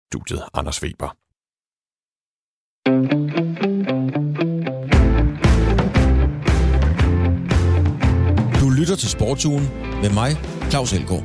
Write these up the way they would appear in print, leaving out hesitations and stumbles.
studiet Anders Weber. Du lytter til Sportsugen med mig, Claus Elgaard.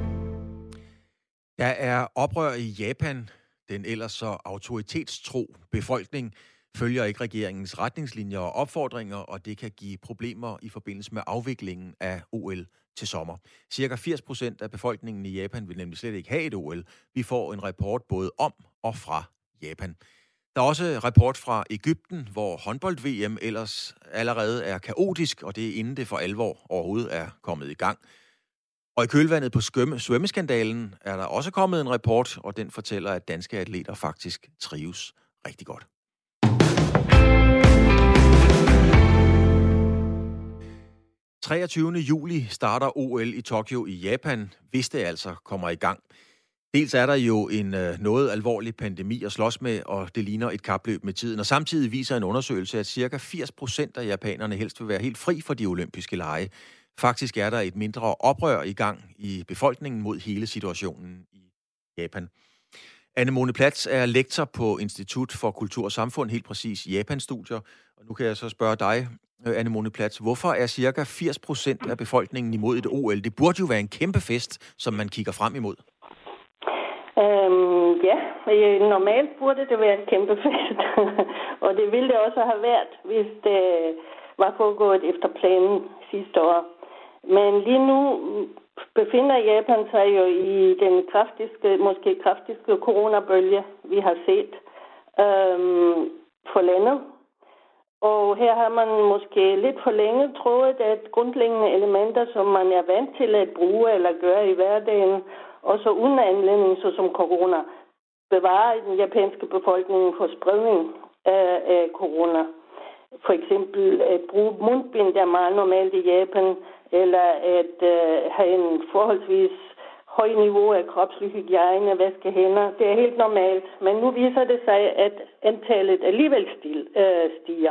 Der er oprør i Japan. Den ellers så autoritetstro befolkning følger ikke regeringens retningslinjer og opfordringer, og det kan give problemer i forbindelse med afviklingen af OL til sommer. Cirka 80% af befolkningen i Japan vil nemlig slet ikke have et OL. Vi får en rapport både om og fra Japan. Der er også rapport fra Egypten, hvor håndbold-VM ellers allerede er kaotisk, og det er inden det for alvor overhovedet er kommet i gang. Og i kølvandet på svømmeskandalen er der også kommet en rapport, og den fortæller, at danske atleter faktisk trives rigtig godt. Den 23. juli starter OL i Tokyo i Japan, hvis det altså kommer i gang. Dels er der jo en noget alvorlig pandemi at slås med, og det ligner et kapløb med tiden. Og samtidig viser en undersøgelse, at ca. 80% af japanerne helst vil være helt fri for de olympiske lege. Faktisk er der et mindre oprør i gang i befolkningen mod hele situationen i Japan. Anne-Mone Platz er lektor på Institut for Kultur og Samfund, helt præcis Japan-studier. Og nu kan jeg så spørge dig, Anne-Mone Platz, hvorfor er ca. 80% af befolkningen imod et OL? Det burde jo være en kæmpe fest, som man kigger frem imod. Ja, normalt burde det være en kæmpe fest. Og det ville det også have været, hvis det var foregået efter planen sidste år. Men lige nu befinder Japan sig jo i den måske kraftigste coronabølge, vi har set for landet. Og her har man måske lidt for længe troet, at grundlæggende elementer, som man er vant til at bruge eller gøre i hverdagen, også uden anledning, såsom corona, bevarer den japanske befolkning for spredning af corona. For eksempel at bruge mundbind, der er meget normalt i Japan, eller at have en forholdsvis høj niveau af kropslig hygiejne, vaske hænder. Det er helt normalt, men nu viser det sig, at antallet alligevel stiger.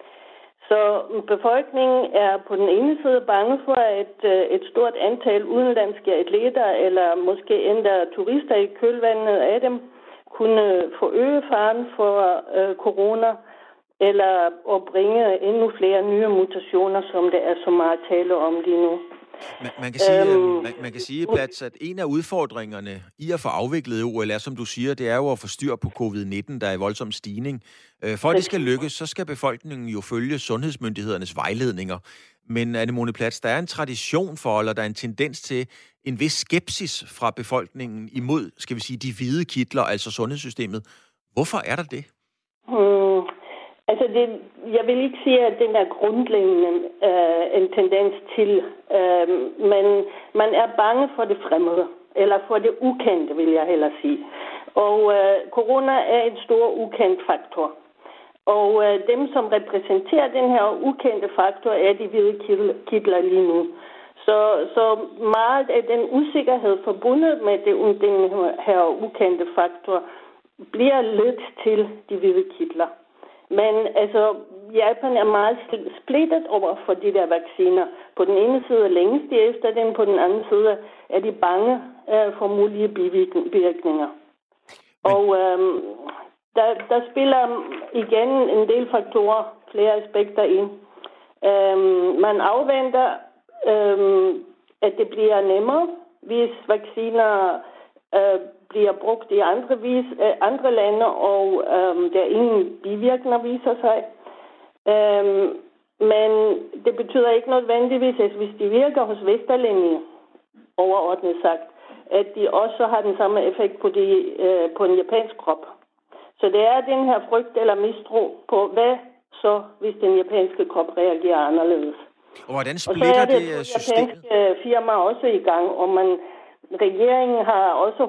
Så befolkningen er på den ene side bange for, at et stort antal udenlandske atleter, eller måske endda turister i kølvandet af dem, kunne forøge faren for corona, eller at bringe endnu flere nye mutationer, som det er så meget tale om lige nu. Man kan sige, Platz, at en af udfordringerne i at få afviklet OL er, som du siger, det er jo at få styr på covid-19, der er i voldsom stigning. For at det skal lykkes, så skal befolkningen jo følge sundhedsmyndighedernes vejledninger. Men Anne-Mone Platz, der er en tradition for, eller der er en tendens til en vis skepsis fra befolkningen imod, skal vi sige, de hvide kitler, altså sundhedssystemet. Hvorfor er der det? Altså, jeg vil ikke sige, at den er grundlæggende en tendens til, men man er bange for det fremmede, eller for det ukendte, vil jeg hellere sige. Og corona er en stor ukendt faktor. Og dem, som repræsenterer den her ukendte faktor, er de hvide kitler lige nu. Så meget af den usikkerhed forbundet med den her ukendte faktor bliver ledt til de hvide kitler. Men altså, Japan er meget splittet over for de der vacciner. På den ene side længes de efter den, på den anden side er de bange for mulige bivirkninger. Og der spiller igen en del faktorer, flere aspekter ind. Man afventer, at det bliver nemmere, hvis vacciner bliver brugt i andre lande, og der er ingen bivirkninger, viser sig. Men det betyder ikke nødvendigvis, at hvis de virker hos vesterlændinge, overordnet sagt, at de også har den samme effekt på en japansk krop. Så det er den her frygt eller mistro på, hvad så, hvis den japanske krop reagerer anderledes. Og hvordan splitter det systemet? Og så er det japanske firmaer også i gang, og regeringen har også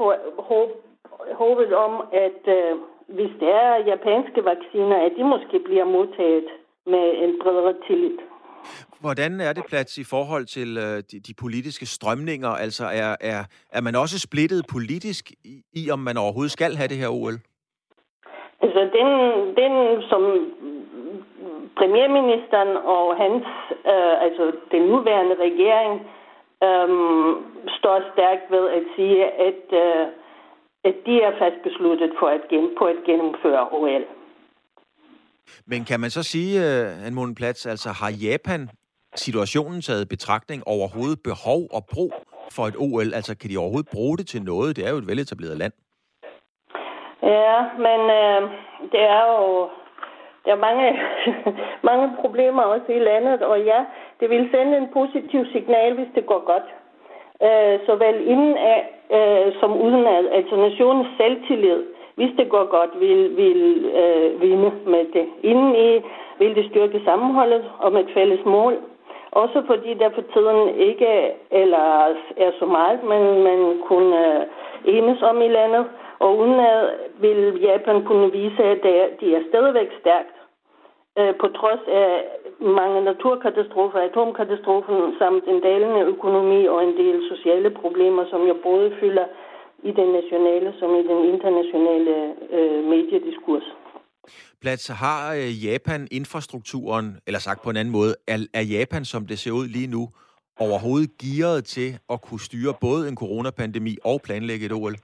håbet om, at hvis det er japanske vacciner, at de måske bliver modtaget med en bredere tillid. Hvordan er det, Platz, i forhold til de politiske strømninger? Altså er man også splittet politisk i, om man overhovedet skal have det her OL? Altså den som premierministeren og hans, altså den nuværende regering, står stærkt ved at sige, at at de er fast besluttet på at gennemføre OL. Men kan man så sige, Anne-Mone Platz, altså har Japan situationen taget betragtning overhovedet behov og brug for et OL? Altså kan de overhovedet bruge det til noget? Det er jo et veletableret land. Ja, men det er jo... Der er mange problemer også i landet, og ja, det vil sende en positiv signal, hvis det går godt. Såvel inden af som uden af, altså nationens selvtillid, hvis det går godt, vil vinde med det. Inden i vil det styrke sammenholdet om et fælles mål. Også fordi der for tiden ikke eller er så meget, men man kunne enes om i landet. Og udenad vil Japan kunne vise, at de er stadigvæk stærkt. På trods af mange naturkatastrofer, atomkatastrofen samt en dalende økonomi og en del sociale problemer, som jo både fylder i den nationale som i den internationale mediediskurs. Platz, har Japan infrastrukturen, eller sagt på en anden måde, er Japan, som det ser ud lige nu, overhovedet gearet til at kunne styre både en coronapandemi og planlægge et OL?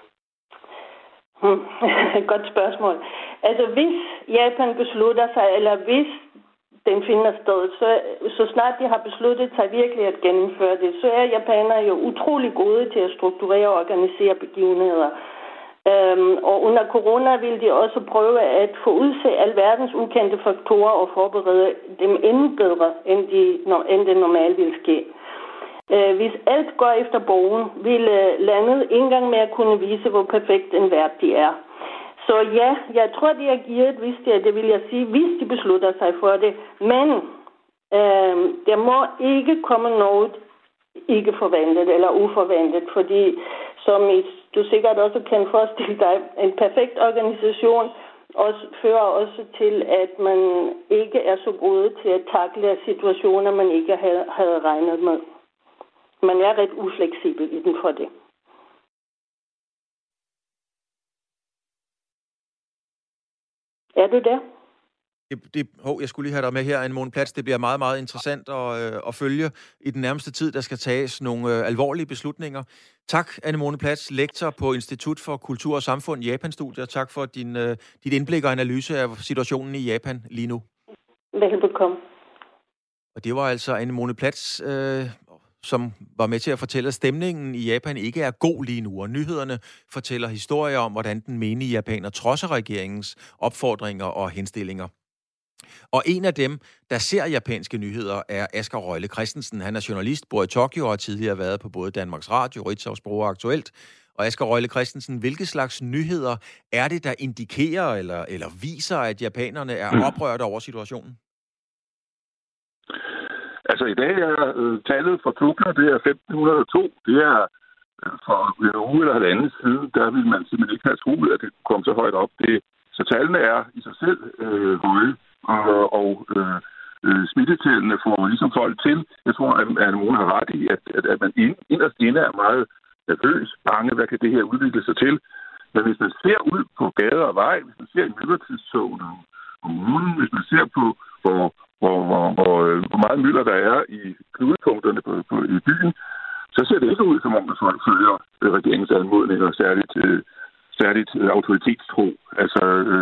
Godt spørgsmål. Altså hvis Japan beslutter sig, eller hvis den finder sted, så snart de har besluttet sig virkelig at gennemføre det, så er japanere jo utrolig gode til at strukturere og organisere begivenheder. Og under corona vil de også prøve at få udse alverdens ukendte faktorer og forberede dem endnu bedre, end det normalt vil ske. Hvis alt går efter bogen, vil landet ikke engang mere kunne vise, hvor perfekt en vært de er. Så ja, jeg tror, de er gearet, hvis det vil jeg sige, hvis de beslutter sig for det. Men der må ikke komme noget ikke forventet eller uforventet, fordi som du sikkert også kan forestille dig, en perfekt organisation fører også til, at man ikke er så god til at takle situationer, man ikke havde regnet med. Man er ret ufleksibel inden for det. Er du der? Jeg skulle lige have dig med her, Anne-Mone Platz. Det bliver meget, meget interessant at følge i den nærmeste tid. Der skal tages nogle alvorlige beslutninger. Tak, Anne-Mone Platz, lektor på Institut for Kultur og Samfund, Japan-studier. Tak for dit indblik og analyse af situationen i Japan lige nu. Velbekomme. Og det var altså Anne-Mone Platz, som var med til at fortælle, at stemningen i Japan ikke er god lige nu, og nyhederne fortæller historier om, hvordan den menige japaner trodser regeringens opfordringer og henstillinger. Og en af dem, der ser japanske nyheder, er Asger Røgle Christensen. Han er journalist, bor i Tokyo og har tidligere været på både Danmarks Radio, Ritzau Sprog og Aktuelt. Og Asger Røgle Christensen, hvilke slags nyheder er det, der indikerer eller viser, at japanerne er oprørte over situationen? Altså i dag er tallet for Tokyo, det er 1502. Det er for en uge eller halvanden siden, der ville man simpelthen ikke have troet, at det kom så højt op. Så tallene er i sig selv høje, og smittetallene får ligesom folk til. Jeg tror, at nogen har ret i, at man inderst inde er meget nervøs, bange, hvad kan det her udvikle sig til. Men hvis man ser ud på gader og vej, hvis man ser i myldretidstogene om ugen, hvis man ser på, hvor meget mylder der er i knudepunkterne i byen, så ser det ikke ud, som om folk følger regeringens anmodninger, særligt autoritetstro. Altså,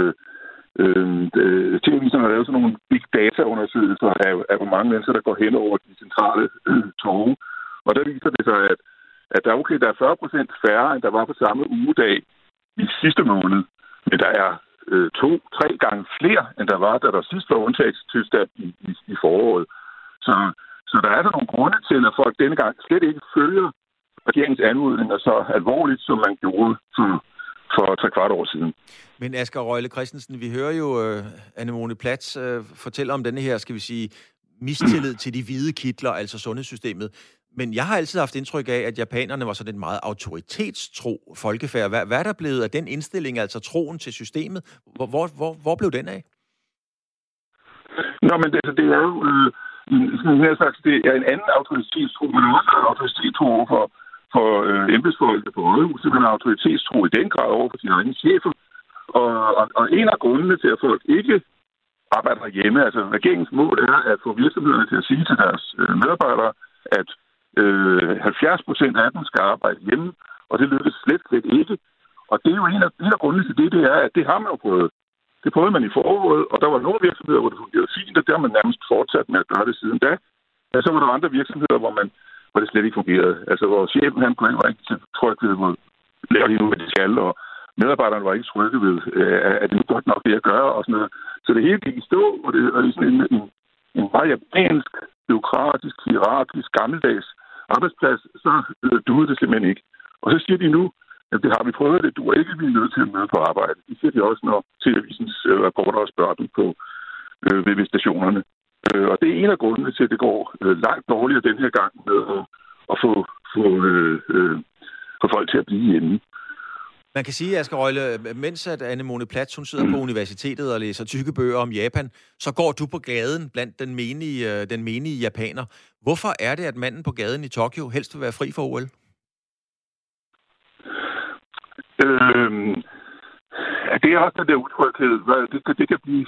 TV-viserne har lavet sådan nogle big data-undersøgelser af hvor mange mennesker, der går hen over de centrale torve. Og der viser det sig, at der er 40% færre, end der var på samme ugedag i sidste måned. Men der er 2-3 gange flere, end der var, da der sidst var undtagelsestilstand i foråret. Så der er der nogle grunde til, at folk denne gang slet ikke følger regeringens anmodninger så alvorligt, som man gjorde for 3/4 år siden. Men Asger Røgle Christensen, vi hører jo Anne-Mone Platz fortælle om denne her, skal vi sige, mistillid til de hvide kitler, altså sundhedssystemet. Men jeg har altid haft indtryk af, at japanerne var sådan en meget autoritetstro folkefærd. Hvad er der blevet af den indstilling, altså troen til systemet? Hvor blev den af? Nå, men det er jo det er en anden autoritetstro, men også en autoritetstro for embedsfolkene på rådhuset, men en autoritetstro i den grad over for sine egne chefer. Og en af grundene til, at folk ikke arbejder hjemme, altså regeringens mål er at få virksomhederne til at sige til deres medarbejdere, at 70% af dem skal arbejde hjemme, og det lykkes slet ikke. Og det er jo en af grundene til det er, at det har man jo prøvet. Det prøvede man i foråret, og der var nogle virksomheder, hvor det fungerede fint, og der har man nærmest fortsat med at gøre det siden da. Ja, så var der andre virksomheder, hvor det slet ikke fungerede. Altså, hvor chefen han var ikke tryg ved, hvor laver de nu, hvad de skal, og medarbejderne var ikke trygge ved, at det er godt nok det at gøre, og sådan noget. Så det hele gik i stå, og det er sådan en meget japansk, bureaukratisk, hierarkisk, gammeldags arbejdsplads, så duede det simpelthen ikke. Og så siger de nu, at det har vi prøvet, det duer ikke, vi er nødt til at møde på arbejde. Det siger de også, når televisens rapporter og spørger dem på ved stationerne. Og det er en af grundene til, at det går langt dårligere den her gang med at få folk til at blive hjemme. Man kan sige, Asger Røgle, mens at Anne-Mone Platz, hun sidder på universitetet og læser tykke bøger om Japan, så går du på gaden blandt den menige japaner. Hvorfor er det, at manden på gaden i Tokyo helst vil være fri for OL? Det er også den der utryghed. Det kan blive...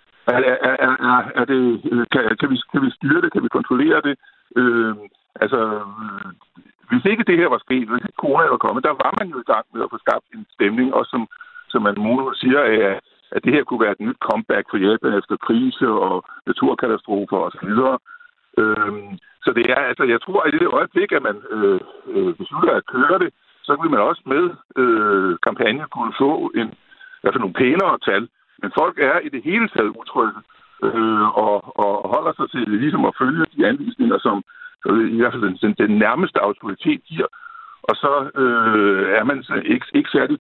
Kan vi styre det? Kan vi kontrollere det? Hvis ikke det her var sket, hvis ikke corona var kommet, der var man jo i gang med at få skabt en stemning, også som man siger, at det her kunne være et nyt comeback for Japan efter krise og naturkatastrofer osv. Så det er, altså, jeg tror, at i det øjeblik, at man beslutter at køre det, så vil man også med kampagnen kunne få i hvert fald nogle pænere tal. Men folk er i det hele taget utrygge og holder sig til ligesom at følge de anvisninger, som i hvert fald den nærmeste autoritet giver. Og så er man ikke særligt,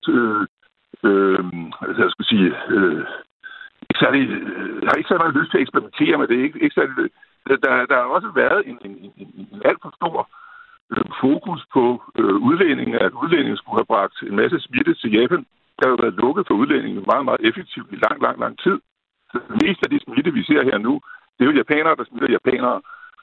har ikke særlig meget lyst til at eksperimentere med det. Ikke særlig, der har også været en alt for stor fokus på udlændingen, at udlændingen skulle have bragt en masse smitte til Japan. Der har jo været lukket for udlændingen meget, meget effektivt i lang tid. Så det meste af det smitte, vi ser her nu, det er jo japanere, der smitter japanere.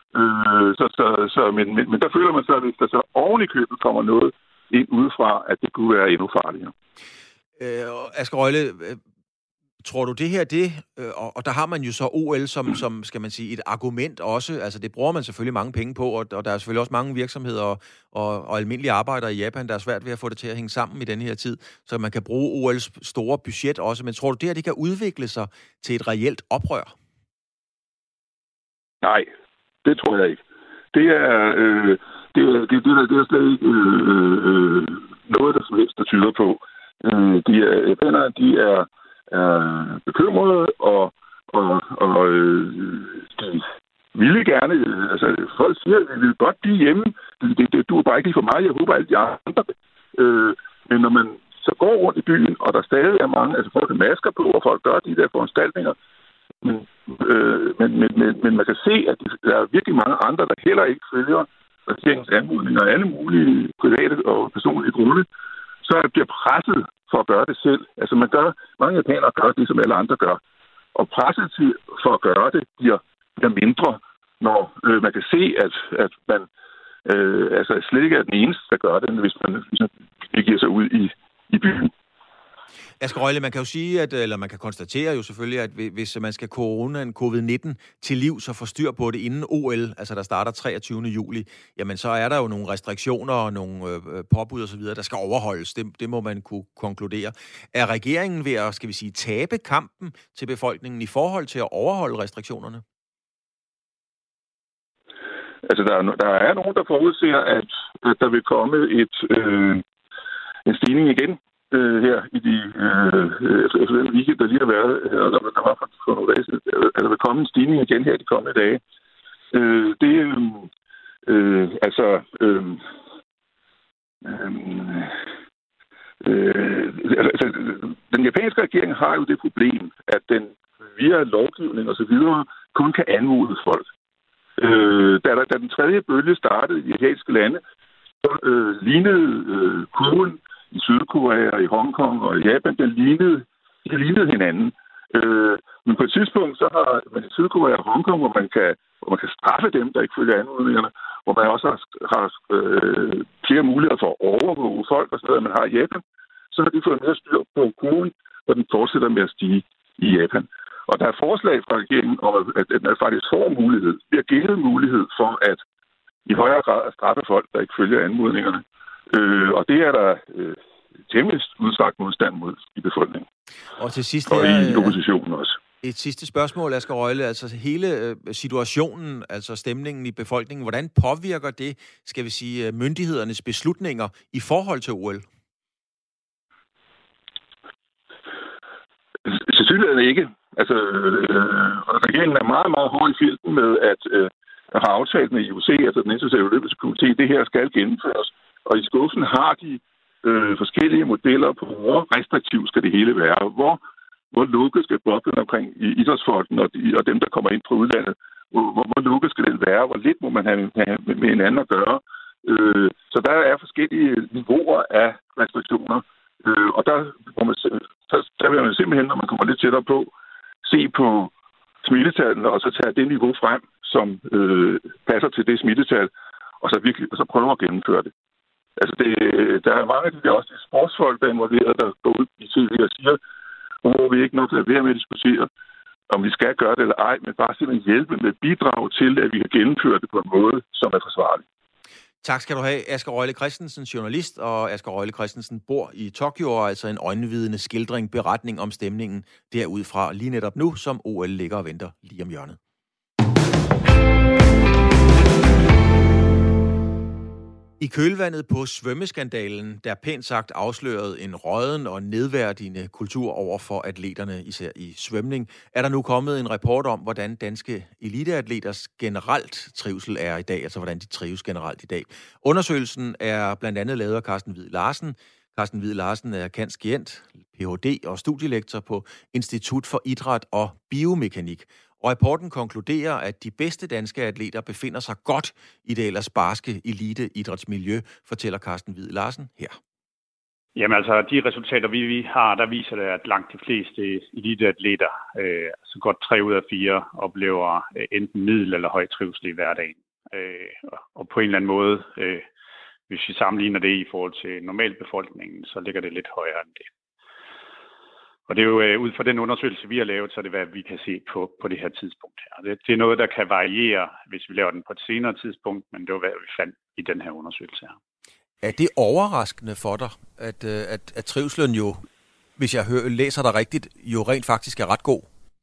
Men der føler man så, at hvis der så oven i købet kommer noget ind udefra, at det kunne være endnu farligere. Asger Røgle, tror du det her, og der har man jo så OL som, skal man sige, et argument også, altså det bruger man selvfølgelig mange penge på, og der er selvfølgelig også mange virksomheder og almindelige arbejdere i Japan, der er svært ved at få det til at hænge sammen i denne her tid, så man kan bruge OL's store budget også, men tror du det her, det kan udvikle sig til et reelt oprør? Nej, det tror jeg ikke. Det er slet ikke noget, der som helst, der tyder på. De er bekymrede, og de ville gerne, altså folk siger, at vi vil godt blive hjemme. Det duer bare ikke lige for mig. Jeg håber alle de andre. Men når man så går rundt i byen, og der stadig er mange, altså folk har masker på, og folk gør de der foranstaltninger, men man kan se, at der er virkelig mange andre, der heller ikke følger regeringens anmodninger af alle mulige private og personlige grunde, så bliver presset for at gøre det selv. Altså mange japanere gør det, som alle andre gør. Og presset for at gøre det bliver mindre, når man kan se, at man slet ikke er den eneste, der gør det, hvis man giver sig ud i byen. Asger Røgle, man kan jo sige, eller man kan konstatere jo selvfølgelig, at hvis man skal COVID-19 til livs og få styr på det inden OL, altså der starter 23. juli, jamen så er der jo nogle restriktioner og nogle påbud og så videre, der skal overholdes. Det må man kunne konkludere. Er regeringen ved at, skal vi sige, tabe kampen til befolkningen i forhold til at overholde restriktionerne? Altså der er nogen, der forudser, at der vil komme en stigning igen her i efter den weekend, der lige har været, og der var for nogle dage siden, at der vil komme en stigning igen her de kommende dage. Den japanske regering har jo det problem, at den via lovgivning og så videre kun kan anmode folk. Da den tredje bølge startede i de asiatiske lande, så lignede kurven i Sydkorea, i Hongkong og i Japan, de lignede hinanden. Men på et tidspunkt, så har man i Sydkorea og Hongkong, hvor man kan straffe dem, der ikke følger anmodningerne, hvor man også har flere muligheder for at overvåge folk og sådan noget, man har i Japan, så har de fået mere styr på kurven, og den fortsætter med at stige i Japan. Og der er forslag fra regeringen om, at man faktisk bliver givet mulighed for at i højere grad at straffe folk, der ikke følger anmodningerne. Og det er der temmelig udstrakt modstand mod i befolkningen. Og til sidst og i oppositionen også. Et sidste spørgsmål, Asger Røgle. Altså hele situationen, altså stemningen i befolkningen, hvordan påvirker det, skal vi sige, myndighedernes beslutninger i forhold til OL? Selvfølgelig ikke. Altså, regeringen er meget, meget hård i filten med at have aftalt med IOC, altså den internationale olympiske komité, det her skal gennemføres. Og i skuffen har de forskellige modeller på, hvor restriktivt skal det hele være. Hvor lukket skal boblen omkring idrætsfolken og dem, der kommer ind fra udlandet, hvor lukket skal den være, hvor lidt må man have med hinanden at gøre. Så der er forskellige niveauer af restriktioner. Og der vil man simpelthen, når man kommer lidt tættere på, se på smittetallene, og så tage det niveau frem, som passer til det smittetal, og så prøve at gennemføre det. Altså der er mange af de også de sportsfolk, der er involveret, der går ud i tv og siger, hvor vi ikke nok lade være med at diskutere, om vi skal gøre det eller ej, men bare simpelthen hjælpe med at bidrage til, at vi kan gennemføre det på en måde, som er forsvarlig. Tak skal du have, Asger Røgle Christensen, journalist, og Asger Røgle Christensen bor i Tokyo, og altså en øjenvidende skildring, beretning om stemningen derudfra lige netop nu, som OL ligger og venter lige om hjørnet. I kølvandet på svømmeskandalen, der pænt sagt afslørede en rådden og nedværdigende kultur over for atleterne, især i svømning, er der nu kommet en rapport om, hvordan danske eliteatleters generelt trivsel er i dag, altså hvordan de trives generelt i dag. Undersøgelsen er blandt andet lavet af Carsten Hvid Larsen. Carsten Hvid Larsen er kanskient, Ph.D. og studielektor på Institut for Idræt og Biomekanik. Og rapporten konkluderer, at de bedste danske atleter befinder sig godt i det ellers barske eliteidrætsmiljø, fortæller Carsten Hvid Larsen her. Jamen altså, de resultater, vi har, der viser det, at langt de fleste eliteatleter, altså godt 3 ud af 4, oplever enten middel eller høj trivsel i hverdagen. Og på en eller anden måde, hvis vi sammenligner det i forhold til normalbefolkningen, så ligger det lidt højere end det. Og det er jo ud fra den undersøgelse, vi har lavet, så er det, hvad vi kan se på det her tidspunkt her. Det er noget, der kan variere, hvis vi laver den på et senere tidspunkt, men det var, hvad vi fandt i den her undersøgelse her. Er det overraskende for dig, at trivselen jo, hvis jeg læser dig rigtigt, jo rent faktisk er ret god?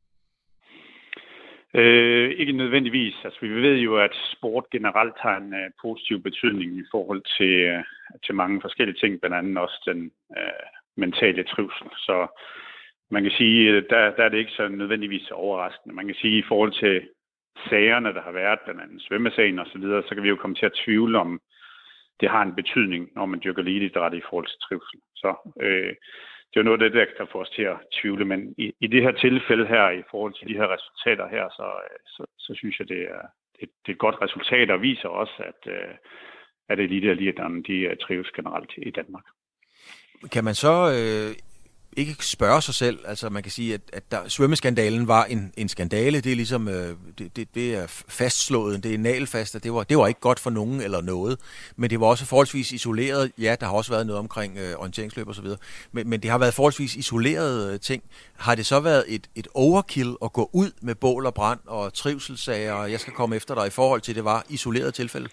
Ikke nødvendigvis. Altså, vi ved jo, at sport generelt har en positiv betydning i forhold til mange forskellige ting, blandt andet også den mentale trivsel. Så man kan sige, der er det ikke så nødvendigvis overraskende. Man kan sige, i forhold til sagerne, der har været, blandt andet svømmesagen og så videre, så kan vi jo komme til at tvivle om, det har en betydning, når man dyrker eliteidræt i forhold til trivsel. Så det er jo noget af det, der kan få os til at tvivle. Men i det her tilfælde her, i forhold til de her resultater her, så synes jeg, det er et godt resultat, og viser også, at eliteatleterne, de trives generelt i Danmark. Kan man så ikke spørge sig selv, altså man kan sige, at svømmeskandalen var en skandale, det er ligesom, det er fastslået, det er nagelfast, at det var ikke godt for nogen eller noget, men det var også forholdsvis isoleret, ja, der har også været noget omkring orienteringsløb og så videre, men det har været forholdsvis isolerede ting. Har det så været et overkill at gå ud med bål og brand og trivselssager, og jeg skal komme efter dig i forhold til, det var isoleret tilfælde?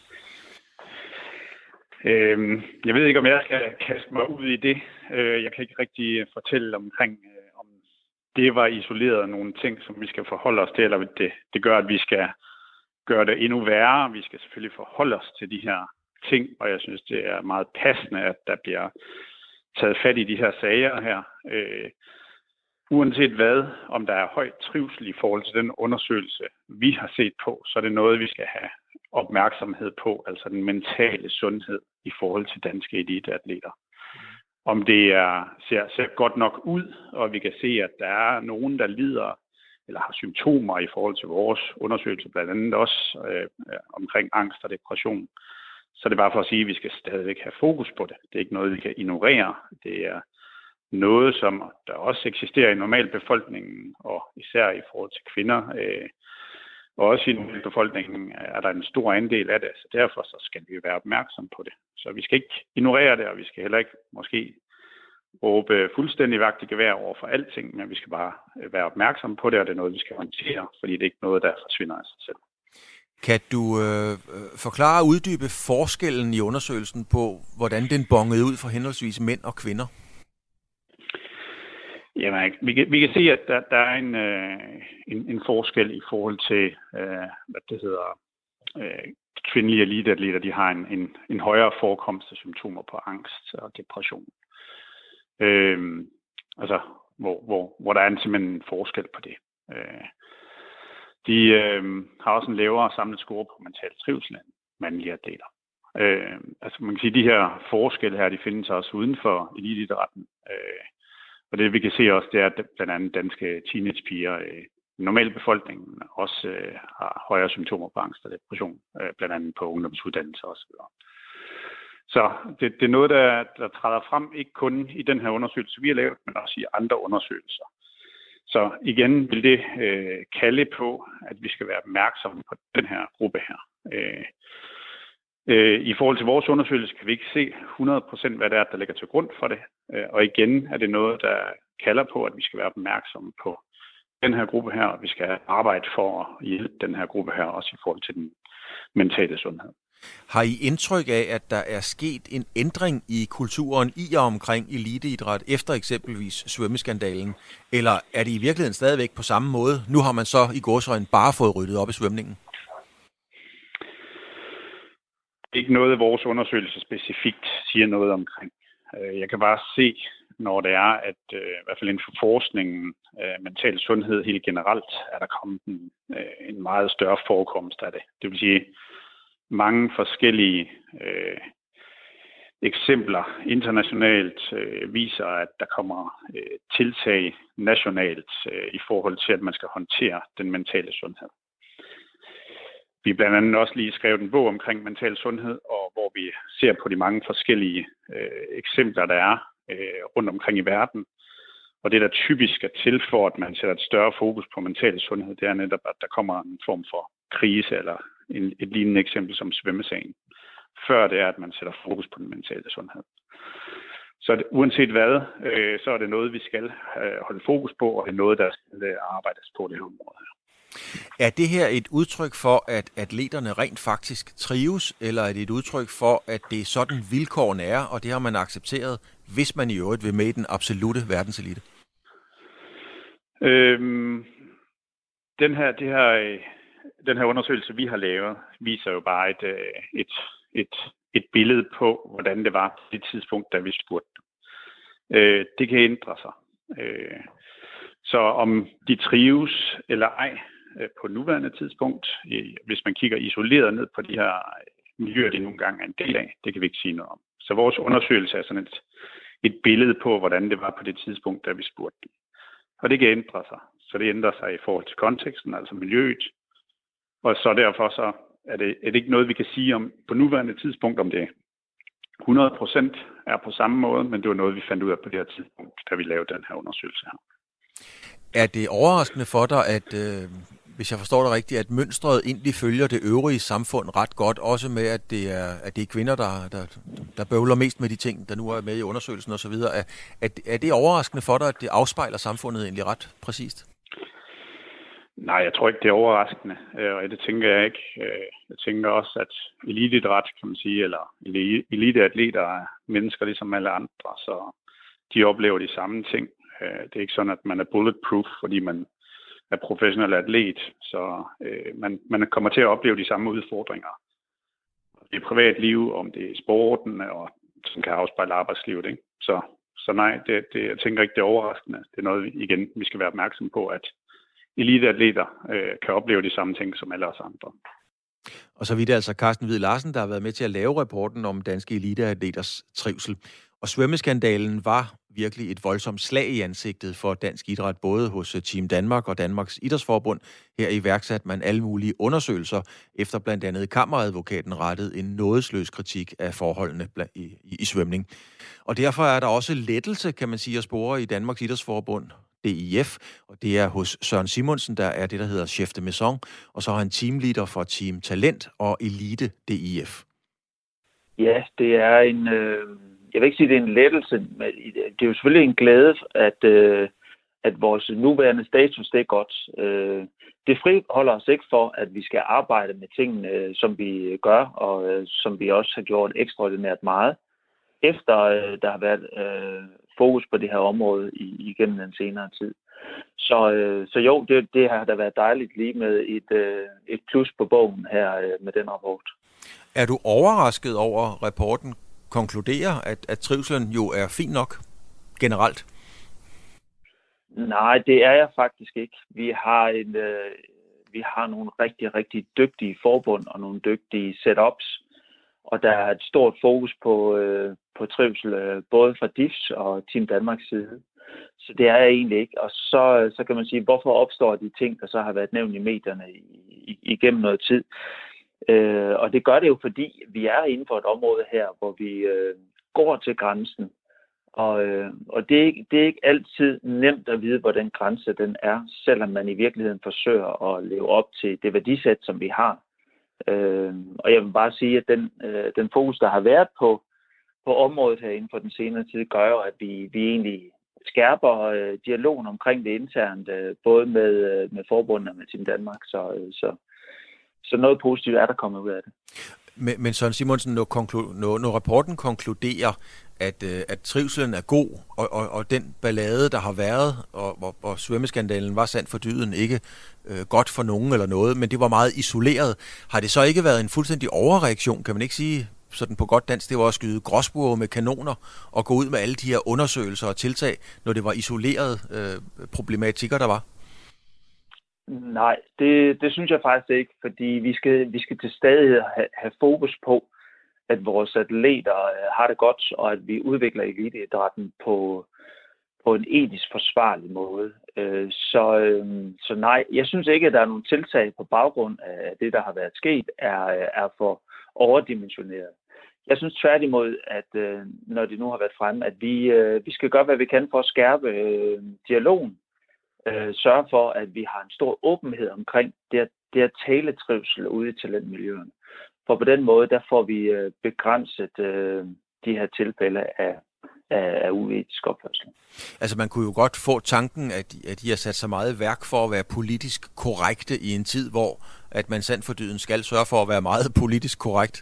Jeg ved ikke, om jeg skal kaste mig ud i det. Jeg kan ikke rigtig fortælle omkring, om det var isoleret nogle ting, som vi skal forholde os til, eller det gør, at vi skal gøre det endnu værre. Vi skal selvfølgelig forholde os til de her ting, og jeg synes, det er meget passende, at der bliver taget fat i de her sager her. Uanset hvad, om der er høj trivsel i forhold til den undersøgelse, vi har set på, så er det noget, vi skal have opmærksomhed på, altså den mentale sundhed i forhold til danske eliteatleter. Om det ser godt nok ud, og vi kan se, at der er nogen, der lider eller har symptomer i forhold til vores undersøgelse, blandt andet også omkring angst og depression. Så det er bare for at sige, at vi skal stadigvæk have fokus på det. Det er ikke noget, vi kan ignorere. Det er noget, som der også eksisterer i normalbefolkningen, og især i forhold til kvinder. Og også i normalbefolkningen er der en stor andel af det, så derfor så skal vi være opmærksom på det. Så vi skal ikke ignorere det, og vi skal heller ikke måske råbe fuldstændig vagt i gevær over for alting, men vi skal bare være opmærksom på det, og det er noget, vi skal håndtere, fordi det er ikke noget, der forsvinder af sig selv. Kan du forklare og uddybe forskellen i undersøgelsen på, hvordan den bongede ud for henholdsvis mænd og kvinder? Jamen, vi kan se, at der er en forskel i forhold til, hvad det hedder, kvindelige eliteatleter. De har en højere forekomst af symptomer på angst og depression. Altså, hvor der er simpelthen en forskel på det. De har også en lavere samlet score på mental trivsel end mandlige atleter. Altså man kan sige, at de her forskelle her, de findes også uden for eliteidrætten. Og det vi kan se også, det er, at blandt andet danske teenagepiger i normalbefolkningen også har højere symptomer på angst og depression, blandt andet på ungdomsuddannelser osv. Så det er noget, der træder frem, ikke kun i den her undersøgelse, vi har lavet, men også i andre undersøgelser. Så igen vil det kalde på, at vi skal være opmærksomme på den her gruppe her. I forhold til vores undersøgelse kan vi ikke se 100% hvad det er, der ligger til grund for det. Og igen er det noget, der kalder på, at vi skal være opmærksomme på den her gruppe her, og vi skal arbejde for at hjælpe den her gruppe her, også i forhold til den mentale sundhed. Har I indtryk af, at der er sket en ændring i kulturen i og omkring eliteidræt efter eksempelvis svømmeskandalen? Eller er det i virkeligheden stadigvæk på samme måde? Nu har man så i gåseøjne bare fået ryddet op i svømningen. Ikke noget af vores undersøgelse specifikt siger noget omkring. Jeg kan bare se, når det er, at i hvert fald inden for forskningen, mental sundhed helt generelt, er der kommet en meget større forekomst af det. Det vil sige, mange forskellige eksempler internationalt viser, at der kommer tiltag nationalt i forhold til, at man skal håndtere den mentale sundhed. Vi har blandt andet også lige skrevet en bog omkring mental sundhed, og hvor vi ser på de mange forskellige eksempler, der er rundt omkring i verden. Og det, der typisk er til for, at man sætter et større fokus på mental sundhed, det er netop, at der kommer en form for krise eller et lignende eksempel som svømmesagen. Før det er, at man sætter fokus på den mentale sundhed. Så uanset hvad, så er det noget, vi skal holde fokus på, og det er noget, der skal arbejdes på det her område. Er det her et udtryk for, at atleterne rent faktisk trives, eller er det et udtryk for, at det er sådan vilkårene er, og det har man accepteret, hvis man i øvrigt vil med i den absolute verdenselite? Den her undersøgelse, vi har lavet, viser jo bare et billede på, hvordan det var på det tidspunkt, da vi spurgte. Det kan ændre sig. Så om de trives eller ej på nuværende tidspunkt, hvis man kigger isoleret ned på de her miljøer, de nogle gange er en del af, det kan vi ikke sige noget om. Så vores undersøgelse er sådan et billede på, hvordan det var på det tidspunkt, da vi spurgte dem. Og det kan ændre sig. Så det ændrer sig i forhold til konteksten, altså miljøet. Og så derfor så er det ikke noget, vi kan sige om på nuværende tidspunkt, om det 100% er på samme måde, men det var noget, vi fandt ud af på det her tidspunkt, da vi lavede den her undersøgelse her. Er det overraskende for dig, at, hvis jeg forstår det rigtigt, at mønstret egentlig følger det øvrige samfund ret godt, også med, at det er kvinder, der bøvler mest med de ting, der nu er med i undersøgelsen osv.? Er det overraskende for dig, at det afspejler samfundet egentlig ret præcist? Nej, jeg tror ikke, det er overraskende, og det tænker jeg ikke. Jeg tænker også, at eliteidræt, kan man sige, eller eliteatleter er mennesker ligesom alle andre, så de oplever de samme ting. Det er ikke sådan, at man er bulletproof, fordi man er professionel atlet, så man kommer til at opleve de samme udfordringer. Det er privatliv, om det er sporten, og som kan afspejle arbejdslivet. Ikke? Så nej, jeg tænker ikke, det er overraskende. Det er noget, igen, vi skal være opmærksom på, at eliteatleter kan opleve de samme ting som alle os andre. Og så vidt altså Carsten Hvid Larsen, der har været med til at lave rapporten om danske eliteatleters trivsel. Og svømmeskandalen var virkelig et voldsomt slag i ansigtet for dansk idræt, både hos Team Danmark og Danmarks Idrætsforbund. Her iværksatte man alle mulige undersøgelser, efter blandt andet kammeradvokaten rettede en nådesløs kritik af forholdene i svømning. Og derfor er der også lettelse, kan man sige, at spore i Danmarks Idrætsforbund, DIF, og det er hos Søren Simonsen, der er det, der hedder chef de maison, og så har han teamleader for Team Talent og Elite DIF. Ja, det er jeg vil ikke sige, det er en lettelse, men det er jo selvfølgelig en glæde, at vores nuværende status, det er godt. Det friholder os ikke for, at vi skal arbejde med tingene, som vi gør, og som vi også har gjort ekstraordinært meget, efter der har været fokus på det her område igennem den senere tid. Så jo, det har da været dejligt lige med et plus på bogen her med den rapport. Er du overrasket over, at rapporten konkluderer, at trivselen jo er fin nok generelt? Nej, det er jeg faktisk ikke. Vi har nogle rigtig, rigtig dygtige forbund og nogle dygtige setups, og der er et stort fokus på trivsel, både fra DIFs og Team Danmarks side. Så det er jeg egentlig ikke. Og så kan man sige, hvorfor opstår de ting, der så har været nævnt i medierne igennem noget tid? Og det gør det jo, fordi vi er inden for et område her, hvor vi går til grænsen. Og det er ikke altid nemt at vide, hvor den grænse den er, selvom man i virkeligheden forsøger at leve op til det værdisæt, som vi har. Og jeg vil bare sige, at den fokus, der har været på området her inden for den senere tid, gør jo, at vi egentlig skærper dialogen omkring det internt, både med forbundet og med Team Danmark. Så noget positivt er der kommet ud af det. Men Søren Simonsen, når rapporten konkluderer, at trivselen er god, og den ballade, der har været, og svømmeskandalen var sandt for dyden ikke godt for nogen eller noget, men det var meget isoleret. Har det så ikke været en fuldstændig overreaktion, kan man ikke sige sådan på godt dansk, det var at skyde gråspurve med kanoner og gå ud med alle de her undersøgelser og tiltag, når det var isolerede problematikker, der var? Nej, det synes jeg faktisk ikke, fordi vi skal til stadighed have fokus på, at vores atleter har det godt, og at vi udvikler eliteidrætten på en etisk forsvarlig måde. Så nej, jeg synes ikke, at der er nogen tiltag på baggrund af det, der har været sket, er for overdimensioneret. Jeg synes tværtimod, at når det nu har været fremme, at vi skal gøre, hvad vi kan for at skærpe dialogen. Sørge for, at vi har en stor åbenhed omkring det at tale trivsel ude i talentmiljøerne. For på den måde, der får vi begrænset de her tilfælde af uetisk opførsel. Altså man kunne jo godt få tanken, at de har sat så meget værk for at være politisk korrekte i en tid, hvor at man sandt for dyden skal sørge for at være meget politisk korrekt.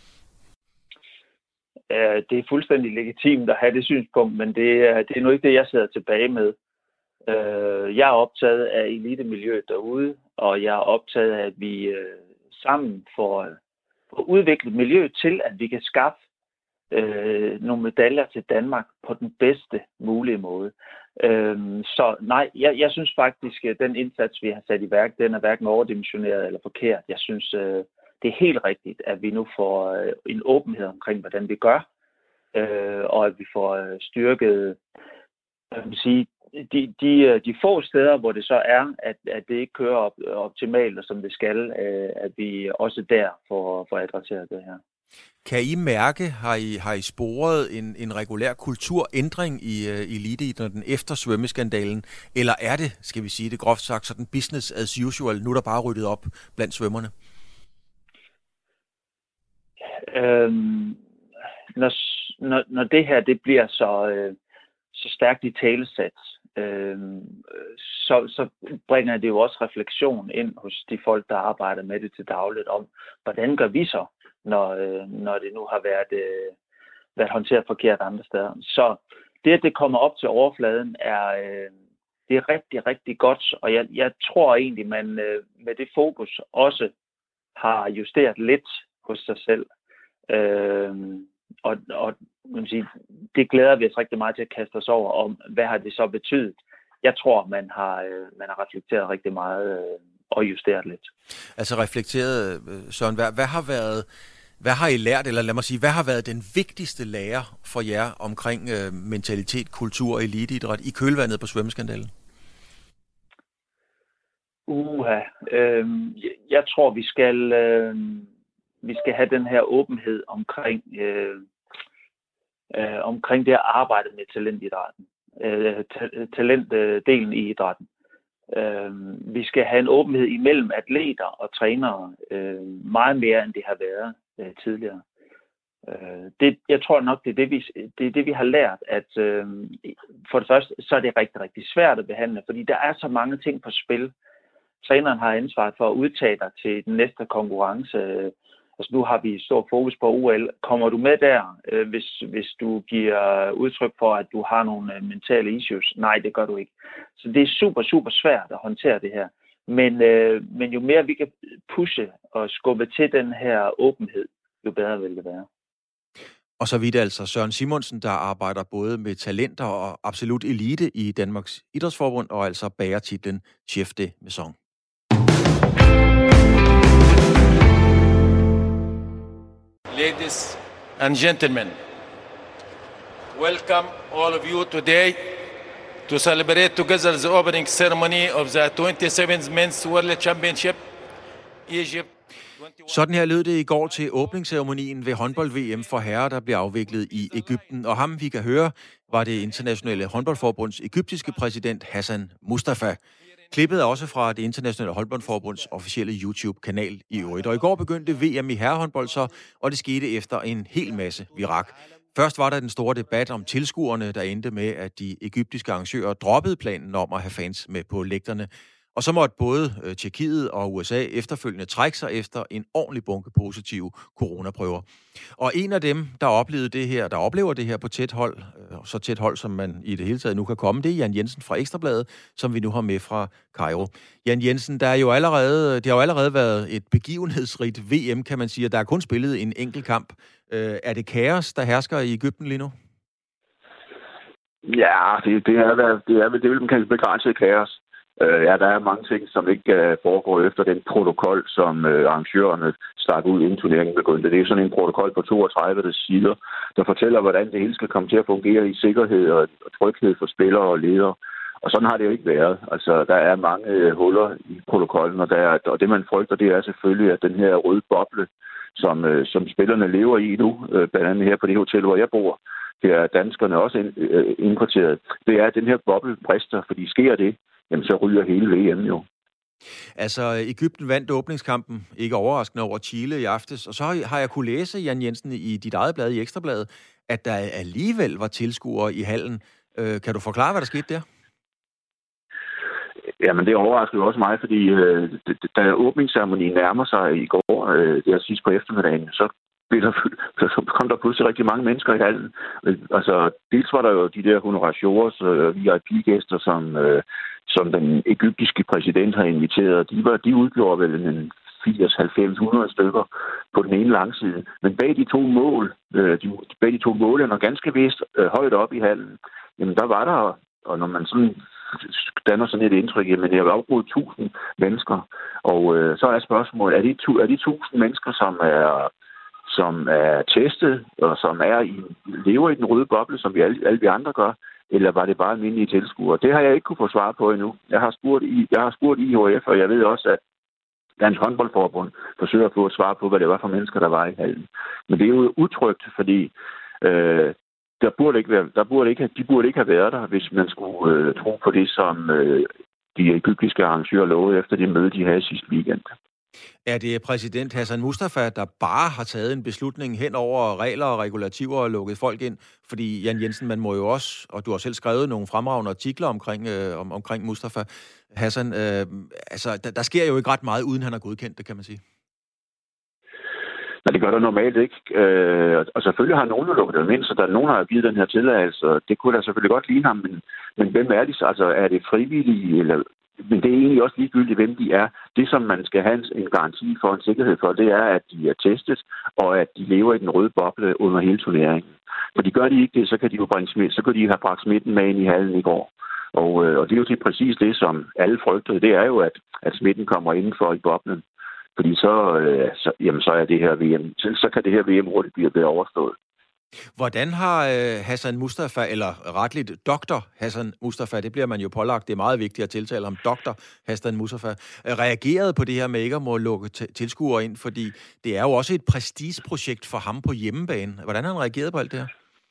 Det er fuldstændig legitimt at have det synspunkt, men det er nu ikke det, jeg sidder tilbage med. Jeg er optaget af elitemiljøet derude, og jeg er optaget af, at vi sammen får udviklet miljøet til, at vi kan skaffe nogle medaljer til Danmark på den bedste mulige måde. Så nej, jeg synes faktisk, at den indsats, vi har sat i værk, den er hverken overdimensioneret eller forkert. Jeg synes, det er helt rigtigt, at vi nu får en åbenhed omkring, hvordan vi gør, og at vi får styrket, jeg vil sige, de få steder, hvor det så er, at det ikke kører optimalt, og som det skal, at vi også der får adresseret det her. Kan I mærke, har I sporet en regulær kulturændring i eliteidrætten efter svømmeskandalen, eller er det, skal vi sige det groft sagt, sådan business as usual, nu er der bare ryddet op blandt svømmerne? Når det her det bliver så stærkt i talesæt, så bringer det jo også refleksion ind hos de folk, der arbejder med det til dagligt om, hvordan gør vi så, når det nu har været håndteret forkert andre steder. Så det, at det kommer op til overfladen, det er rigtig, rigtig godt, og jeg tror egentlig, man med det fokus også har justeret lidt hos sig selv. Og man kan sige, det glæder vi os rigtig meget til at kaste os over om, hvad har det så betydet. Jeg tror, man har reflekteret rigtig meget og justeret lidt. Altså reflekteret, Søren, hvad har I lært, eller lad mig sige, hvad har været den vigtigste lære for jer omkring mentalitet, kultur og eliteidræt i kølvandet på svømmeskandalen? Jeg tror, vi skal have den her åbenhed omkring det at arbejde med talentidrætten. Talentdelen i idrætten. Vi skal have en åbenhed imellem atleter og trænere meget mere, end det har været tidligere. Jeg tror nok, det er det, vi har lært, at for det første, så er det rigtig, rigtig svært at behandle, fordi der er så mange ting på spil. Træneren har ansvaret for at udtage dig til den næste konkurrence. Altså nu har vi stor fokus på OL. Kommer du med der, hvis du giver udtryk for, at du har nogle mentale issues? Nej, det gør du ikke. Så det er super, super svært at håndtere det her. Men jo mere vi kan pushe og skubbe til den her åbenhed, jo bedre vil det være. Og så vidt altså Søren Simonsen, der arbejder både med talenter og absolut elite i Danmarks Idrætsforbund, og altså bærer titlen Chef de Maison. Ladies and gentlemen, welcome all of you today to celebrate together the opening ceremony of the 27th Men's World Championship, Egypt. Sådan her lød det i går til åbningsceremonien ved håndbold-VM for herrer, der blev afviklet i Egypten. Og ham, vi kan høre, var det internationale håndboldforbunds egyptiske præsident Hassan Mustafa. Klippet er også fra det internationale håndboldforbunds officielle YouTube-kanal i øvrigt. Og i går begyndte VM i herrehåndbold så, og det skete efter en hel masse virak. Først var der den store debat om tilskuerne, der endte med, at de egyptiske arrangører droppede planen om at have fans med på lægterne. Og så måtte både Tjekkiet og USA efterfølgende trække sig efter en ordentlig bunke positive coronaprøver. Og en af dem, der oplever det her på tæt hold, så tæt hold, som man i det hele taget nu kan komme, det er Jan Jensen fra Ekstrabladet, som vi nu har med fra Kairo. Jan Jensen, det har jo allerede været et begivenhedsrigt VM, kan man sige, og der er kun spillet en enkelt kamp. Er det kaos, der hersker i Egypten lige nu? Ja, det vil man kalde begrænset kaos. Ja, der er mange ting, som ikke foregår efter den protokol, som arrangørerne stak ud inden turneringen begyndte. Det er sådan en protokol på 32 sider, der fortæller, hvordan det hele skal komme til at fungere i sikkerhed og tryghed for spillere og ledere. Og sådan har det jo ikke været. Altså, der er mange huller i protokollen, og det, man frygter, det er selvfølgelig, at den her røde boble, som spillerne lever i nu, blandt andet her på det hotel, hvor jeg bor, det er danskerne også indkvarteret. Det er, at den her boble brister, fordi sker det, jamen så ryger hele VM jo. Altså, Egypten vandt åbningskampen, ikke overraskende, over Chile i aftes, og så har jeg kunne læse, Jan Jensen, i dit eget blad i Ekstrabladet, at der alligevel var tilskuere i hallen. Kan du forklare, hvad der skete der? Jamen, det overraskede jo også mig, fordi da åbningsceremonien nærmer sig i går, det er sidst på eftermiddagen, så kom der pludselig rigtig mange mennesker i hallen. Altså, dels var der jo de der honoratiores VIP-gæster, som den egyptiske præsident har inviteret. De udgjorde vel en 80-90-100 stykker på den ene langside. Men bag de to mål, ganske vist højt op i hallen, jamen der var der, og når man sådan danner sådan et indtryk, jamen det har været afbrudt 1000 mennesker. Og så er spørgsmålet, er de 1000 mennesker, som er testet, og som lever i den røde boble, som alle vi andre gør, eller var det bare almindelige tilskuere? Det har jeg ikke kunne få svar på endnu. Jeg har spurgt IHF, og jeg ved også, at Dansk Håndboldforbund forsøger at få et svar på, hvad det var for mennesker, der var i hallen. Men det er jo utrygt, fordi de burde ikke have været der, hvis man skulle tro på det, som de egyptiske arrangører lovede efter det møde, de havde sidste weekend. Er det præsident Hassan Mustafa, der bare har taget en beslutning hen over regler og regulativer og lukket folk ind? Fordi, Jan Jensen, man må jo også, og du har selv skrevet nogle fremragende artikler omkring Mustafa Hassan, der sker jo ikke ret meget, uden han har godkendt det, kan man sige. Nej, det gør der normalt ikke. Og selvfølgelig har nogen lukket dem ind, så der er nogen, der har givet den her tilladelse. Det kunne da selvfølgelig godt ligne ham, men hvem er de så? Altså, er det frivillige, eller... Men det er egentlig også ligegyldigt, hvem de er. Det, som man skal have en garanti for, en sikkerhed for, det er, at de er testet, og at de lever i den røde boble under hele turneringen. For de gør de ikke det, så kan de jo have bragt smitten med ind i hallen i går. Og det er jo til præcis det, som alle frygtede. Det er jo, at smitten kommer indenfor i boblen. Fordi så er det her VM. Så kan det her VM hurtigt blive overstået. Hvordan har Hassan Mustafa, eller retligt Dr. Hassan Mustafa, det bliver man jo pålagt, det er meget vigtigt at tiltale om Dr. Hassan Mustafa, reageret på det her med ikke at må lukke tilskuere ind, fordi det er jo også et prestigeprojekt for ham på hjemmebane. Hvordan har han reageret på alt det her?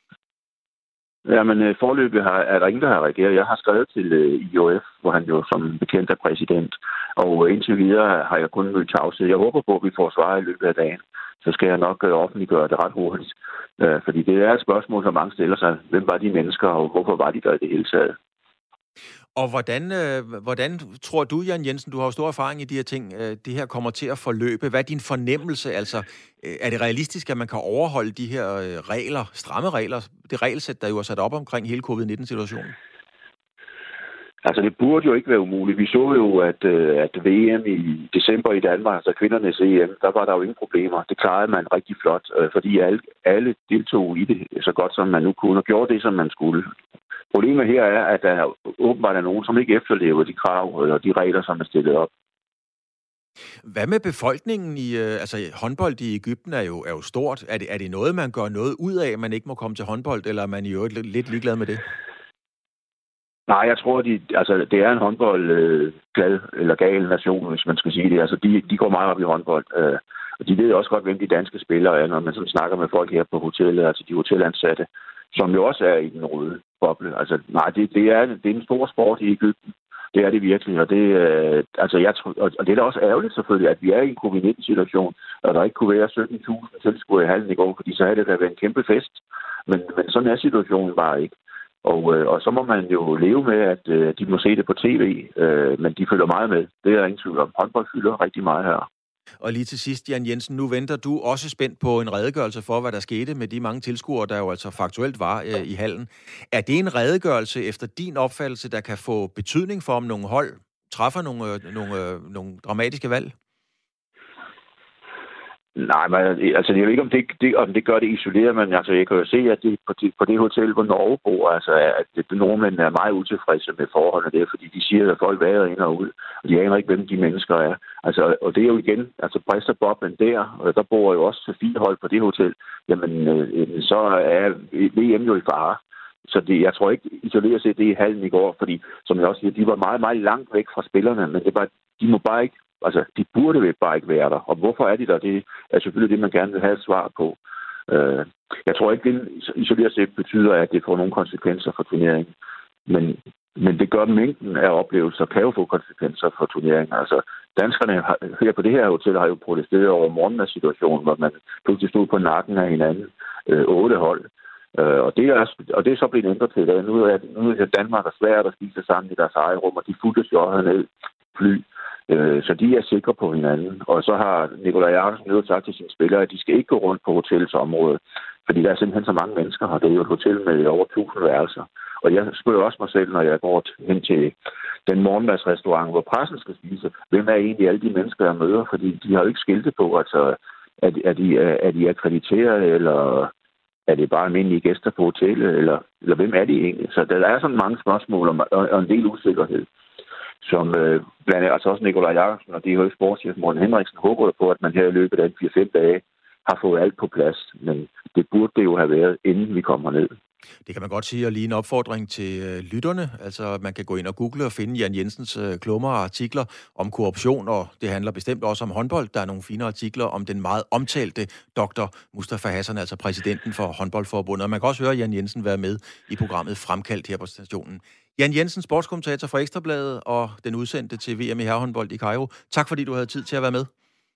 Jamen, forløbig er der ingen, der har reageret. Jeg har skrevet til IOF, hvor han jo som bekendt er præsident, og indtil videre har jeg kun mødt tavshed. Jeg håber på, at vi får svar i løbet af dagen. så skal jeg nok offentliggøre det ret hurtigt. Fordi det er et spørgsmål, som mange stiller sig. Hvem var de mennesker, og hvorfor var de der i det hele taget? Og hvordan tror du, Jan Jensen, du har jo stor erfaring i de her ting, det her kommer til at forløbe? Hvad er din fornemmelse? Altså, er det realistisk, at man kan overholde de her regler, stramme regler, det regelsæt, der jo er sat op omkring hele covid-19-situationen? Altså, det burde jo ikke være umuligt. Vi så jo, at VM i december i Danmark, altså kvindernes EM, der var der jo ingen problemer. Det klarede man rigtig flot, fordi alle deltog i det så godt, som man nu kunne, og gjorde det, som man skulle. Problemet her er, at der åbenbart er nogen, som ikke efterlever de krav og de regler, som er stillet op. Hvad med befolkningen i håndbold i Egypten er jo stort. Er det noget, man gør noget ud af, at man ikke må komme til håndbold, eller er man i øvrigt lidt ligeglad med det? Nej, jeg tror, det er en håndboldglad eller gal nation, hvis man skal sige det. Altså, de går meget op i håndbold, og de ved også godt, hvem de danske spillere er, når man sådan snakker med folk her på hotellet, altså de hotelansatte, som jo også er i den røde boble. Altså, nej, det er en stor sport i Egypten. Det er det virkelig, og og det er da også ærgerligt selvfølgelig, at vi er i en covid-19-situation, og der ikke kunne være 17.000 tilskuere i hallen i går, fordi så havde det da været en kæmpe fest. Men sådan er situationen bare ikke. Og så må man jo leve med, at de må se det på tv, men de følger meget med. Det er ingen tvivl om. Håndbold fylder rigtig meget her. Og lige til sidst, Jan Jensen, nu venter du også spændt på en redegørelse for, hvad der skete med de mange tilskuere, der jo altså faktuelt var i hallen. Er det en redegørelse efter din opfattelse, der kan få betydning for, om nogle hold træffer nogle dramatiske valg? Nej, men altså, jeg ved ikke, om det gør det isoleret, men altså, jeg kan jo se, at på det hotel, hvor Norge bor, altså, at nordmænd er meget utilfredse med forholdene der, fordi de siger, at folk vader ind og ud, og de aner ikke, hvem de mennesker er. Altså, og det er jo igen, altså, Bristol-boblen der bor jo også 4 hold på det hotel, jamen, så er VM jo i fare. Så jeg tror ikke isoleret set det i hallen i går, fordi, som jeg også siger, de var meget, meget langt væk fra spillerne, men de må bare ikke. Altså, de burde bare ikke være der. Og hvorfor er de der? Det er selvfølgelig det, man gerne vil have et svar på. Jeg tror ikke, det isoleret set betyder, at det får nogle konsekvenser for turneringen. Men det gør mængden af oplevelser, kan jo få konsekvenser for turneringen. Altså, danskerne her på det her hotel har jo protesteret over morgenmadssituationen, hvor man pludselig stod på nakken af hinanden. 8 hold. Og det er så blevet ændret til det. Nu er Danmark og Sverige, der spiser sammen i deres eget rum, og de fulgte jo ned fly. Så de er sikre på hinanden. Og så har Nikolaj Jakobsen jo sagt til sine spillere, at de skal ikke gå rundt på hotellets område. Fordi der er simpelthen så mange mennesker her. Det er jo et hotel med over 1000 værelser. Og jeg spørger også mig selv, når jeg går hen til den morgenmadsrestaurant, hvor pressen skal spise, hvem er egentlig alle de mennesker, jeg møder? Fordi de har jo ikke skilte på. Altså, er de akkrediteret, eller er det bare almindelige gæster på hotellet? Eller hvem er de egentlig? Så der er sådan mange spørgsmål og en del usikkerhed, som blandt andet altså også Nikolaj Jakobsen og DHF sportschef Morten Henriksen håber på, at man her i løbet af 4-5 dage har fået alt på plads. Men det burde det jo have været, inden vi kommer ned. Det kan man godt sige, og lige en opfordring til lytterne. Altså, man kan gå ind og google og finde Jan Jensens klummer og artikler om korruption, og det handler bestemt også om håndbold. Der er nogle fine artikler om den meget omtalte Dr. Mustafa Hassan, altså præsidenten for håndboldforbundet. Og man kan også høre Jan Jensen være med i programmet Fremkaldt her på stationen. Jan Jensen, sportskommentator for Ekstrabladet og den udsendte til VM i herrehåndbold i Kairo. Tak fordi du havde tid til at være med.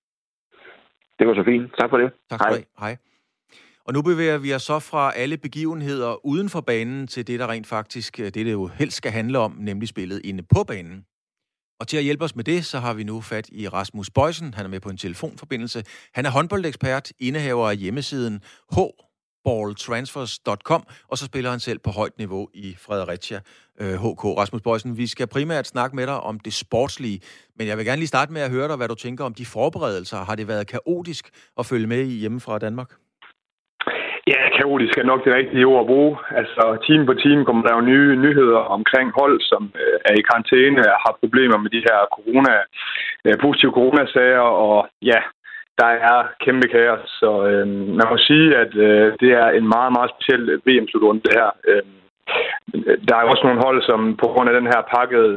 Det var så fint. Tak for det. Tak for det. Hej. Og nu bevæger vi os så fra alle begivenheder uden for banen til det, der rent faktisk, det jo helst skal handle om, nemlig spillet inde på banen. Og til at hjælpe os med det, så har vi nu fat i Rasmus Boysen. Han er med på en telefonforbindelse. Han er håndboldekspert, indehaver af hjemmesiden hballtransfers.com, og så spiller han selv på højt niveau i Fredericia HK. Rasmus Boysen, vi skal primært snakke med dig om det sportslige, men jeg vil gerne lige starte med at høre dig, hvad du tænker om de forberedelser. Har det været kaotisk at følge med i hjemme fra Danmark? Ja, kaotisk er nok det rigtige ord at bruge. Altså, time på time kommer der jo nye nyheder omkring hold, som er i karantæne og har problemer med de her positive coronasager, og ja, der er kæmpe kaos. Så man må sige, at det er en meget, meget speciel VM-slutrunde, det her. Der er også nogle hold, som på grund af den her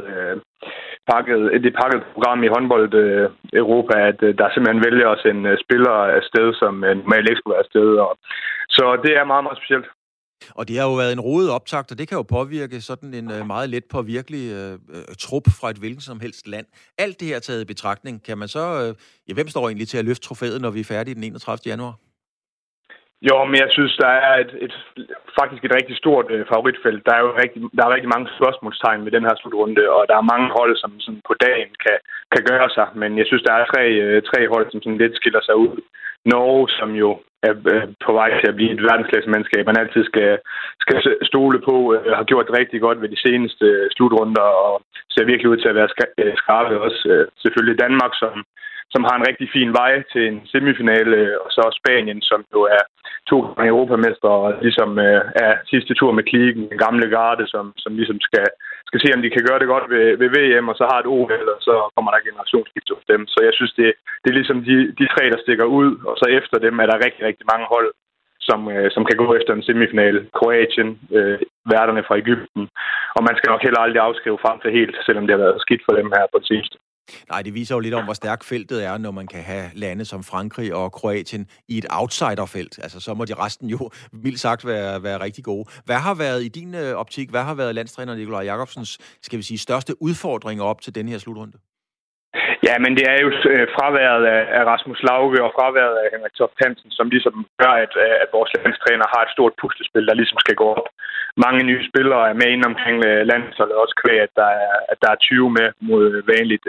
pakkede program i håndbold Europa, at der simpelthen vælger at sende spillere afsted, som normalt ikke skulle være afsted. Så det er meget, meget specielt. Og det har jo været en rodet optakt, og det kan jo påvirke sådan en meget let påvirkelig trup fra et hvilket som helst land. Alt det her taget i betragtning, kan man så... hvem står egentlig til at løfte trofæet, når vi er færdige den 31. januar? Jo, men jeg synes, der er faktisk et rigtig stort favoritfelt. Der er rigtig mange spørgsmålstegn ved den her slutrunde, og der er mange hold, som sådan på dagen kan gøre sig. Men jeg synes, der er tre hold, som sådan lidt skiller sig ud. Norge, som jo er på vej til at blive et verdensklassemandskab, man altid skal stole på, har gjort det rigtig godt ved de seneste slutrunder, og ser virkelig ud til at være skarpe også. Selvfølgelig Danmark, som har en rigtig fin vej til en semifinale, og så Spanien, som jo er 2 gange europamester, og ligesom er sidste tur med klikken, den gamle garde, som ligesom skal se, om de kan gøre det godt ved VM, og så har et OL, og så kommer der generationsskifte hos dem. Så jeg synes, det er ligesom de tre, der stikker ud, og så efter dem er der rigtig, rigtig mange hold, som kan gå efter en semifinale. Kroatien, værterne fra Egypten, og man skal nok heller aldrig afskrive frem til helt, selvom det har været skidt for dem her på det sidste. Nej, det viser jo lidt om, hvor stærkt feltet er, når man kan have lande som Frankrig og Kroatien i et outsiderfelt. Altså, så må de resten jo mildt sagt være rigtig gode. Hvad har været i din optik, hvad har været landstræner Nikolaj Jakobsens, skal vi sige, største udfordringer op til den her slutrunde? Ja, men det er jo fraværet af Rasmus Lauge og fraværet af Henrik Toft Hansen, som ligesom gør, at vores landstræner har et stort puslespil, der ligesom skal gå op. Mange nye spillere er med inde omkring landsholdet, også kvæg, at der er 20 med mod vanligt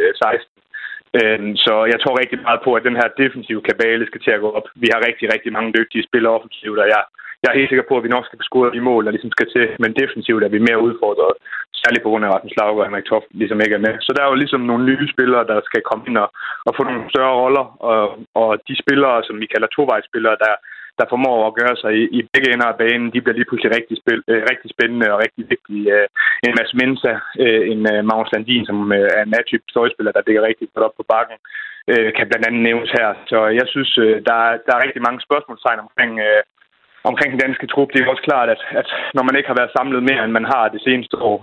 16. Så jeg tror rigtig meget på, at den her defensive kabale skal til at gå op. Vi har rigtig, rigtig mange dygtige spillere offensivt, og jeg er helt sikker på, at vi nok skal beskudt de mål, der ligesom skal til, men defensivt er vi mere udfordret, særligt på grund af Rasmus Lauge og Henrik Toft ligesom ikke er med. Så der er jo ligesom nogle nye spillere, der skal komme ind og få nogle større roller, og de spillere, som vi kalder tovejsspillere, der formår at gøre sig i begge ender af banen, de bliver lige pludselig rigtig spændende og rigtig vigtige. En Mads Mensa, en Magnus Landin, som er en atyp støjspiller, der ligger rigtig godt op på bakken, kan blandt andet nævnes her. Så jeg synes, der er rigtig mange spørgsmålstegn omkring den danske trup. Det er også klart, at når man ikke har været samlet mere, end man har det seneste år,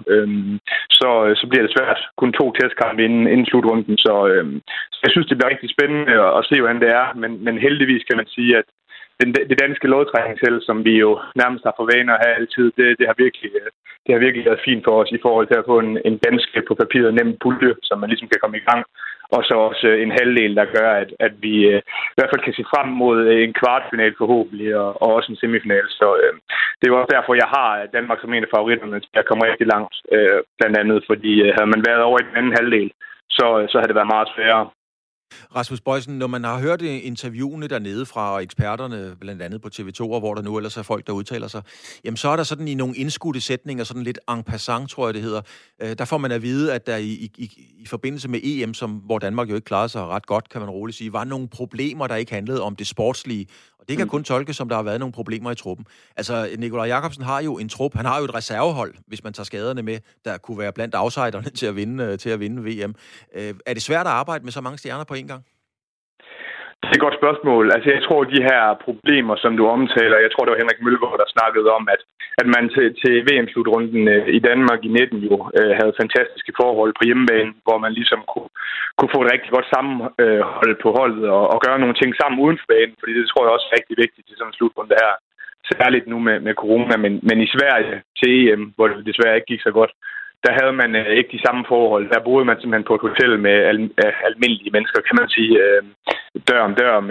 så bliver det svært. Kun 2 testkampe inden slutrunden. Så jeg synes, det bliver rigtig spændende at se, hvordan det er. Men heldigvis kan man sige, at det danske lodtrækningsheld, som vi jo nærmest har for vane at have altid, det har virkelig været fint for os i forhold til at få en dansk på papiret nem pulje, som man ligesom kan komme i gang. Og så også en halvdel, der gør, at vi i hvert fald kan se frem mod en kvartfinal forhåbentlig, og også en semifinal. Så det er også derfor, jeg har Danmark som en af favoritterne til at komme rigtig langt. Blandt andet, fordi havde man været over i den anden halvdel, så havde det været meget sværere. Rasmus Boysen, når man har hørt interviewene dernede fra eksperterne, blandt andet på TV2, hvor der nu ellers er folk, der udtaler sig, jamen så er der sådan i nogle indskudte sætninger, sådan lidt en passant, tror jeg det hedder, der får man at vide, at der i forbindelse med EM, hvor Danmark jo ikke klarede sig ret godt, kan man roligt sige, var nogle problemer, der ikke handlede om det sportslige. Og det kan kun tolkes, som der har været nogle problemer i truppen. Altså, Nikolaj Jakobsen har jo en trup, han har jo et reservehold, hvis man tager skaderne med, der kunne være blandt outsiderne til at vinde VM. Er det svært at arbejde med så mange stjerner på en gang? Det er et godt spørgsmål. Altså, jeg tror, de her problemer, som du omtaler, jeg tror, det var Henrik Mølgaard, der snakkede om, at man til VM-slutrunden i Danmark i 19 jo havde fantastiske forhold på hjemmebane, hvor man ligesom kunne få et rigtig godt sammenhold på holdet og gøre nogle ting sammen uden for banen, fordi det tror jeg også er rigtig vigtigt til sådan en slutrunde her. Særligt nu med corona, men i Sverige til EM, hvor det desværre ikke gik så godt, der havde man ikke de samme forhold. Der boede man simpelthen på et hotel med almindelige mennesker, kan man sige, dør om dør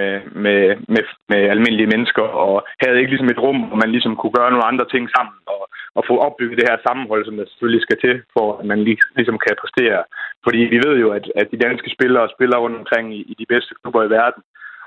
med almindelige mennesker, og havde ikke ligesom et rum, hvor man ligesom kunne gøre nogle andre ting sammen, og få opbygget det her sammenhold, som der selvfølgelig skal til, for at man ligesom kan præstere. Fordi vi ved jo, at de danske spillere spiller rundt omkring i de bedste klubber i verden,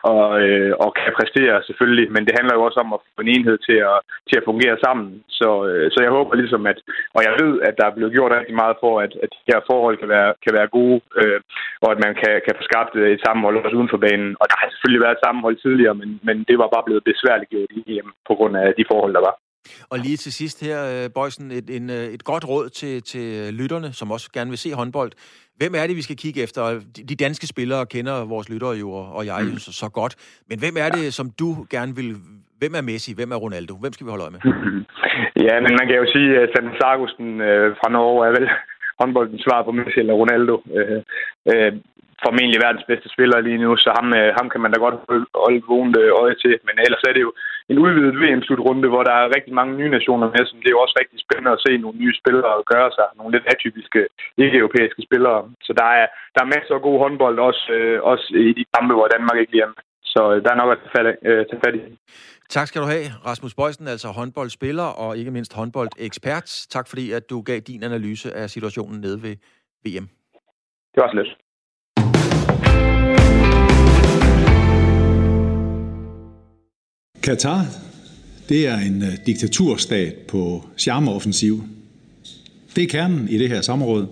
og kan præstere selvfølgelig, men det handler jo også om at få en enhed til at fungere sammen. Så jeg håber ligesom, og jeg ved, at der er blevet gjort rigtig meget for, at de her forhold kan være gode, og at man kan få skabt et sammenhold også uden for banen. Og der har selvfølgelig været et sammenhold tidligere, men det var bare blevet besværliggjort i EM på grund af de forhold, der var. Og lige til sidst her, Boysen, et godt råd til lytterne, som også gerne vil se håndbold. Hvem er det, vi skal kigge efter? De danske spillere kender vores lyttere jo, og jeg så godt. Men hvem er det, som du gerne vil... Hvem er Messi? Hvem er Ronaldo? Hvem skal vi holde øje med? Ja, men man kan jo sige, at Sandnes Sargussen fra Norge er vel håndboldens svar på Messi eller Ronaldo. Formentlig verdens bedste spiller lige nu, så ham kan man da godt holde vågent øje til. Men ellers er det jo en udvidet VM-slutrunde, hvor der er rigtig mange nye nationer med, som det er jo også rigtig spændende at se nogle nye spillere gøre sig, nogle lidt atypiske ikke-europæiske spillere. Så der er masser af god håndbold, også i de kampe, hvor Danmark ikke lige er med. Så der er nok at tage fat i. Tak skal du have, Rasmus Boysen, altså håndboldspiller og ikke mindst håndboldekspert. Tak fordi, at du gav din analyse af situationen nede ved VM. Det var så lidt. Katar, det er en diktaturstat på charmeoffensiv. Det er kernen i det her samråd.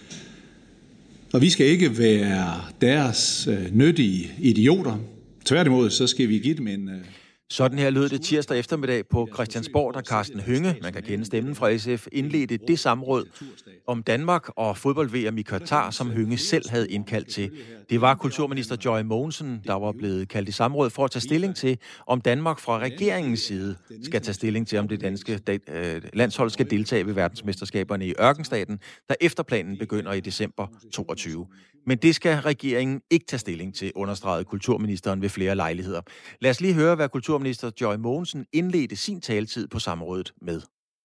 Og vi skal ikke være deres nyttige idioter. Tværtimod, så skal vi give dem en... Sådan her lød det tirsdag eftermiddag på Christiansborg, da Carsten Hønge, man kan kende stemmen fra SF, indledte det samråd om Danmark og fodbold-VM i Qatar, som Hønge selv havde indkaldt til. Det var kulturminister Joy Mogensen, der var blevet kaldt i samråd for at tage stilling til, om Danmark fra regeringens side skal tage stilling til, om det danske landshold skal deltage ved verdensmesterskaberne i Ørkenstaten, der efter planen begynder i december 2022. Men det skal regeringen ikke tage stilling til, understregede kulturministeren ved flere lejligheder. Lad os lige høre, hvad kulturminister Joy Mogensen indledte sin taletid på samrådet med.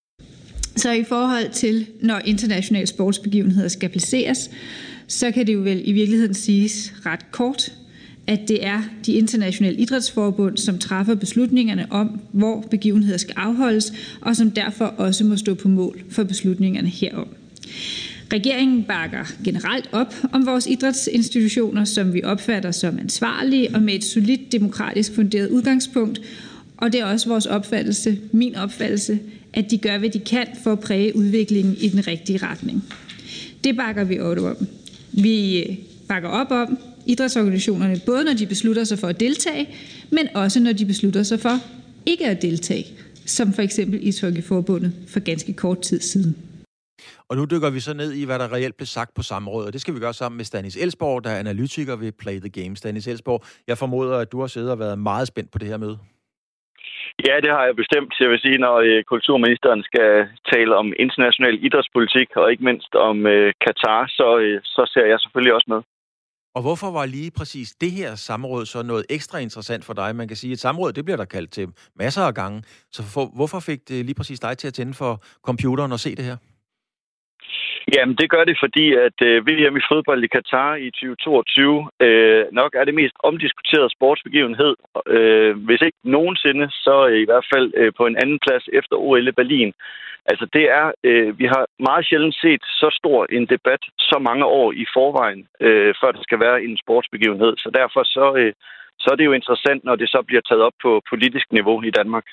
Så i forhold til, når internationale sportsbegivenheder skal placeres, så kan det jo vel i virkeligheden siges ret kort, at det er de internationale idrætsforbund, som træffer beslutningerne om, hvor begivenheder skal afholdes, og som derfor også må stå på mål for beslutningerne herom. Regeringen bakker generelt op om vores idrætsinstitutioner, som vi opfatter som ansvarlige og med et solidt demokratisk funderet udgangspunkt. Og det er også vores opfattelse, min opfattelse, at de gør, hvad de kan for at præge udviklingen i den rigtige retning. Det bakker vi op om. Vi bakker op om idrætsorganisationerne, både når de beslutter sig for at deltage, men også når de beslutter sig for ikke at deltage, som for eksempel Ishockeyforbundet for ganske kort tid siden. Og nu dykker vi så ned i, hvad der reelt blev sagt på samrådet, og det skal vi gøre sammen med Stanis Elsborg, der er analytiker ved Play the Game. Stanis Elsborg, jeg formoder, at du har siddet og været meget spændt på det her møde. Ja, det har jeg bestemt. Jeg vil sige, når kulturministeren skal tale om international idrætspolitik, og ikke mindst om Katar, så ser jeg selvfølgelig også med. Og hvorfor var lige præcis det her samråd så noget ekstra interessant for dig? Man kan sige, at et samråd, det bliver der kaldt til masser af gange. Så hvorfor fik det lige præcis dig til at tænde for computeren og se det her? Jamen, det gør det, fordi at VM i fodbold i Katar i 2022 nok er det mest omdiskuterede sportsbegivenhed. Hvis ikke nogensinde, så i hvert fald på en anden plads efter OL i Berlin. Altså, det er, vi har meget sjældent set så stor en debat så mange år i forvejen, før det skal være en sportsbegivenhed. Så derfor så er det jo interessant, når det så bliver taget op på politisk niveau i Danmark.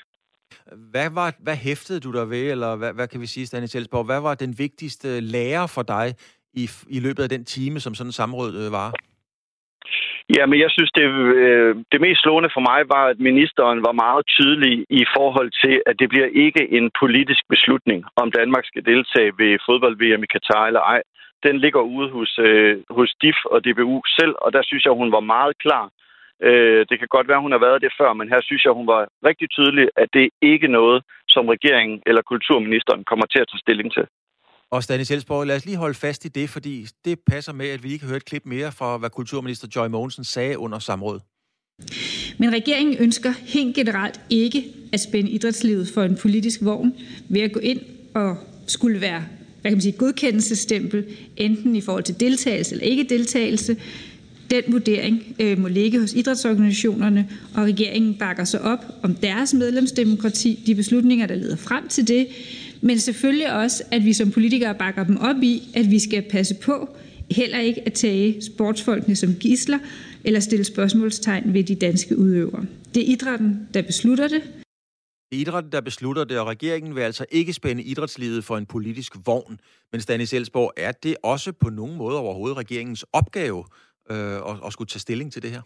Hvad hæftede du der ved, eller hvad kan vi sige, Stanis Elsborg? Hvad var den vigtigste lære for dig i løbet af den time, som sådan en samråd var? Ja, men jeg synes, det mest slående for mig var, at ministeren var meget tydelig i forhold til, at det bliver ikke en politisk beslutning, om Danmark skal deltage ved fodbold-VM i Katar eller ej. Den ligger ude hos DIF og DBU selv, og der synes jeg, hun var meget klar. Det kan godt være, hun har været det før, men her synes jeg, hun var rigtig tydelig, at det ikke er noget, som regeringen eller kulturministeren kommer til at tage stilling til. Og Stanis Elsborg, lad os lige holde fast i det, fordi det passer med, at vi ikke har hørt et klip mere fra, hvad kulturminister Joy Mogensen sagde under samrådet. Men regeringen ønsker helt generelt ikke at spænde idrætslivet for en politisk vogn ved at gå ind og skulle være, hvad kan man sige, godkendelsesstempel, enten i forhold til deltagelse eller ikke deltagelse. Den vurdering må ligge hos idrætsorganisationerne, og regeringen bakker så op om deres medlemsdemokrati, de beslutninger, der leder frem til det, men selvfølgelig også, at vi som politikere bakker dem op i, at vi skal passe på heller ikke at tage sportsfolkene som gidsler eller stille spørgsmålstegn ved de danske udøvere. Det er idrætten, der beslutter det. Det er idrætten, der beslutter det, og regeringen vil altså ikke spænde idrætslivet for en politisk vogn. Men Stanis Elsborg, er det også på nogen måde overhovedet regeringens opgave at skulle tage stilling til det her?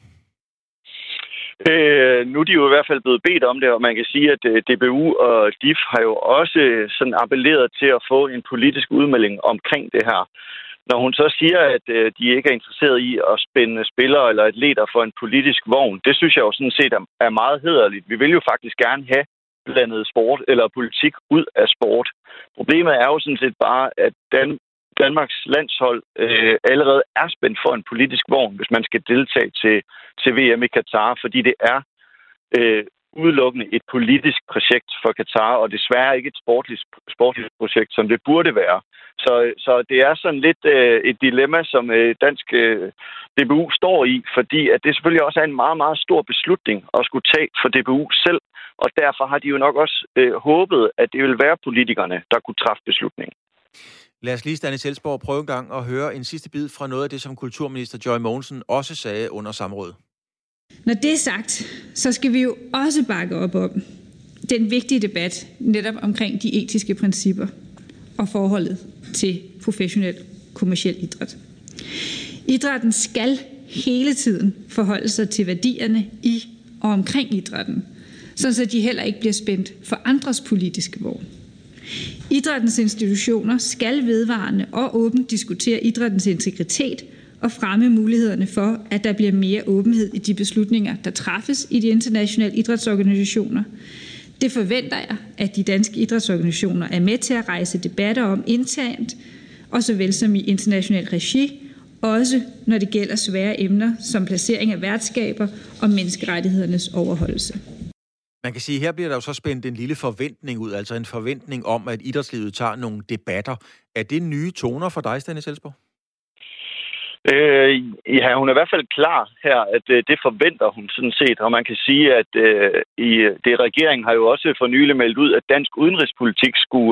Nu er de jo i hvert fald blevet bedt om det, og man kan sige, at DBU og DIF har jo også sådan appelleret til at få en politisk udmelding omkring det her. Når hun så siger, at de ikke er interesseret i at spænde spillere eller atleter for en politisk vogn, det synes jeg jo sådan set er meget hæderligt. Vi vil jo faktisk gerne have blandet sport eller politik ud af sport. Problemet er jo sådan set bare, at Danmarks landshold allerede er spændt for en politisk vogn, hvis man skal deltage til VM i Katar, fordi det er udelukkende et politisk projekt for Katar, og desværre ikke et sportligt projekt, som det burde være. Så det er sådan lidt et dilemma, som dansk DBU står i, fordi at det selvfølgelig også er en meget, meget stor beslutning at skulle tage for DBU selv, og derfor har de jo nok også håbet, at det vil være politikerne, der kunne træffe beslutningen. Lad os lige, Stanis Elsborg, prøve en gang at høre en sidste bid fra noget af det, som kulturminister Joy Mogensen også sagde under samrådet. Når det er sagt, så skal vi jo også bakke op om den vigtige debat netop omkring de etiske principper og forholdet til professionel kommerciel idræt. Idrætten skal hele tiden forholde sig til værdierne i og omkring idrætten, så de heller ikke bliver spændt for andres politiske vogn. Idrættens institutioner skal vedvarende og åbent diskutere idrættens integritet og fremme mulighederne for, at der bliver mere åbenhed i de beslutninger, der træffes i de internationale idrætsorganisationer. Det forventer jeg, at de danske idrætsorganisationer er med til at rejse debatter om internt, og såvel som i international regi, også når det gælder svære emner som placering af værtskaber og menneskerettighedernes overholdelse. Man kan sige, at her bliver der jo så spændt en lille forventning ud, altså en forventning om, at idrætslivet tager nogle debatter. Er det nye toner for dig, Stanis Elsborg? Ja, hun er i hvert fald klar her, at det forventer hun sådan set. Og man kan sige, at regeringen har jo også for nylig meldt ud, at dansk udenrigspolitik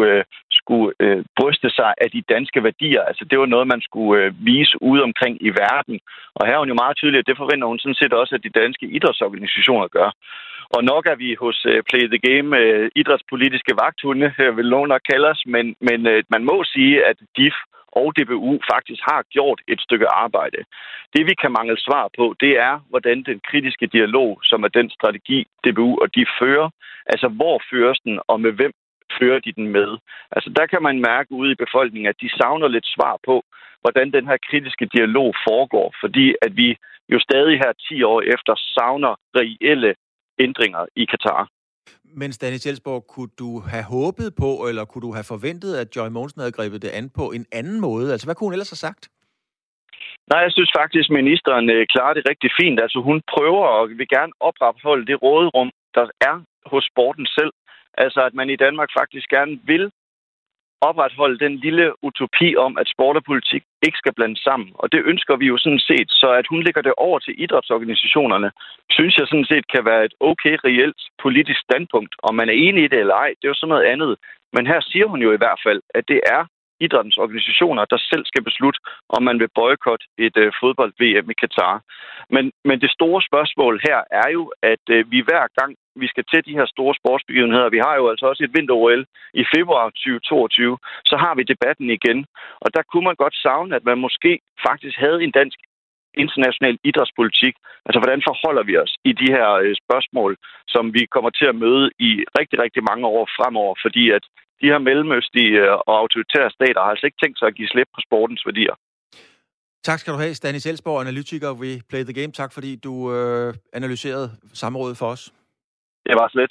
skulle bryste sig af de danske værdier. Altså det var noget, man skulle vise ude omkring i verden. Og her er hun jo meget tydelig, at det forventer hun sådan set også, at de danske idrætsorganisationer gør. Og nok er vi hos Play the Game idrætspolitiske vagthunde, vil nogen nok kalde os, men man må sige, at DIF og DBU faktisk har gjort et stykke arbejde. Det vi kan mangle svar på, det er, hvordan den kritiske dialog, som er den strategi, DBU og DIF fører, altså hvor føres den, og med hvem fører de den med. Altså der kan man mærke ude i befolkningen, at de savner lidt svar på, hvordan den her kritiske dialog foregår, fordi at vi jo stadig her 10 år efter savner reelle ændringer i Katar. Men Stanis Elsborg, kunne du have håbet på, eller kunne du have forventet, at Joy Mogensen havde grebet det an på en anden måde? Altså, hvad kunne hun ellers have sagt? Nej, jeg synes faktisk, at ministeren klarer det rigtig fint. Altså, hun prøver og vil gerne opretholde det råderum, der er hos sporten selv. Altså, at man i Danmark faktisk gerne vil opretholde den lille utopi om, at sport og politik ikke skal blandes sammen. Og det ønsker vi jo sådan set, så at hun lægger det over til idrætsorganisationerne, synes jeg sådan set kan være et okay reelt politisk standpunkt. Om man er enig i det eller ej, det er jo sådan noget andet. Men her siger hun jo i hvert fald, at det er idrættens organisationer, der selv skal beslutte, om man vil boykotte et fodbold-VM i Katar. Men det store spørgsmål her er jo, at vi hver gang vi skal til de her store sportsbegivenheder, vi har jo altså også et vinter-OL i februar 2022, så har vi debatten igen. Og der kunne man godt savne, at man måske faktisk havde en dansk international idrætspolitik. Altså, hvordan forholder vi os i de her spørgsmål, som vi kommer til at møde i rigtig, rigtig mange år fremover, fordi at de her mellemøstlige og autoritære stater har altså ikke tænkt sig at give slip på sportens værdier. Tak skal du have, Stanis Elsborg, analytiker ved Play the Game. Tak fordi du analyserede samrådet for os. Det var slet.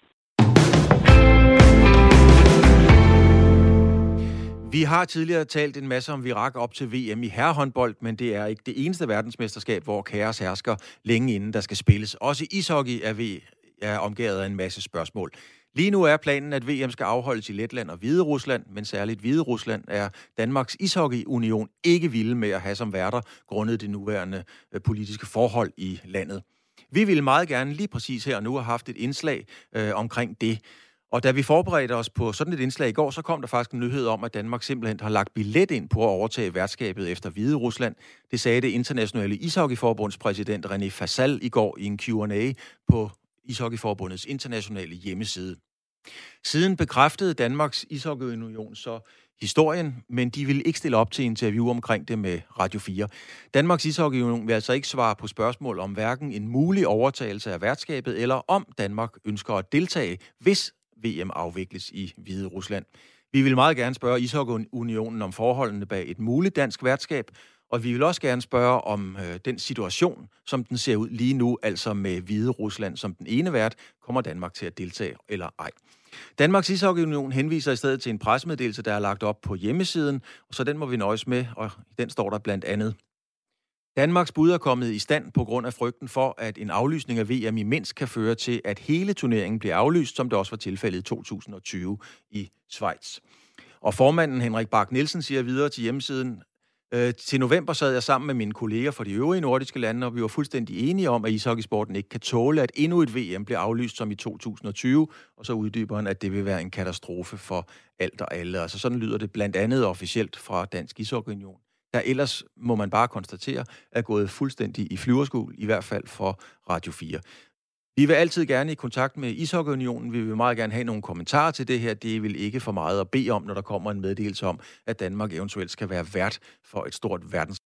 Vi har tidligere talt en masse om Irak op til VM i herrehåndbold, men det er ikke det eneste verdensmesterskab, hvor kaos hersker længe inden der skal spilles. Også ishockey er omgået af en masse spørgsmål. Lige nu er planen, at VM skal afholdes i Letland og Hviderusland, men særligt Hviderusland er Danmarks Ishockey-union ikke vilde med at have som værter, grundet det nuværende politiske forhold i landet. Vi ville meget gerne lige præcis her og nu have haft et indslag omkring det. Og da vi forberedte os på sådan et indslag i går, så kom der faktisk en nyhed om, at Danmark simpelthen har lagt billet ind på at overtage værtskabet efter Hviderusland. Det sagde det internationale ishockeyforbunds præsident René Fasal i går i en Q&A på Ishockeyforbundets internationale hjemmeside. Siden bekræftede Danmarks Ishockeyunion så historien, men de vil ikke stille op til interview omkring det med Radio 4. Danmarks Ishockeyunion vil altså ikke svare på spørgsmål om hverken en mulig overtagelse af værtskabet, eller om Danmark ønsker at deltage, hvis VM afvikles i Hviderusland. Vi vil meget gerne spørge Ishockeyunionen om forholdene bag et muligt dansk værtskab, og vi vil også gerne spørge om den situation, som den ser ud lige nu, altså med Hviderusland som den ene vært, kommer Danmark til at deltage eller ej. Danmarks Ishockeyunion henviser i stedet til en pressemeddelelse, der er lagt op på hjemmesiden, og så den må vi nøjes med, og den står der blandt andet: Danmarks bud er kommet i stand på grund af frygten for, at en aflysning af VM i Minsk kan føre til, at hele turneringen bliver aflyst, som det også var tilfældet i 2020 i Schweiz. Og formanden Henrik Bak Nielsen siger videre til hjemmesiden: til november sad jeg sammen med mine kolleger fra de øvrige nordiske lande, og vi var fuldstændig enige om, at ishockeysporten ikke kan tåle, at endnu et VM bliver aflyst som i 2020, og så uddyber han, at det vil være en katastrofe for alt og alle. Altså sådan lyder det blandt andet officielt fra Dansk Ishockey-union, der ellers, må man bare konstatere, er gået fuldstændig i flyverskjul, i hvert fald for Radio 4. Vi vil altid gerne i kontakt med Ishockey-unionen. Vi vil meget gerne have nogle kommentarer til det her. Det er vel ikke for meget at bede om, når der kommer en meddelelse om, at Danmark eventuelt skal være vært for et stort verdens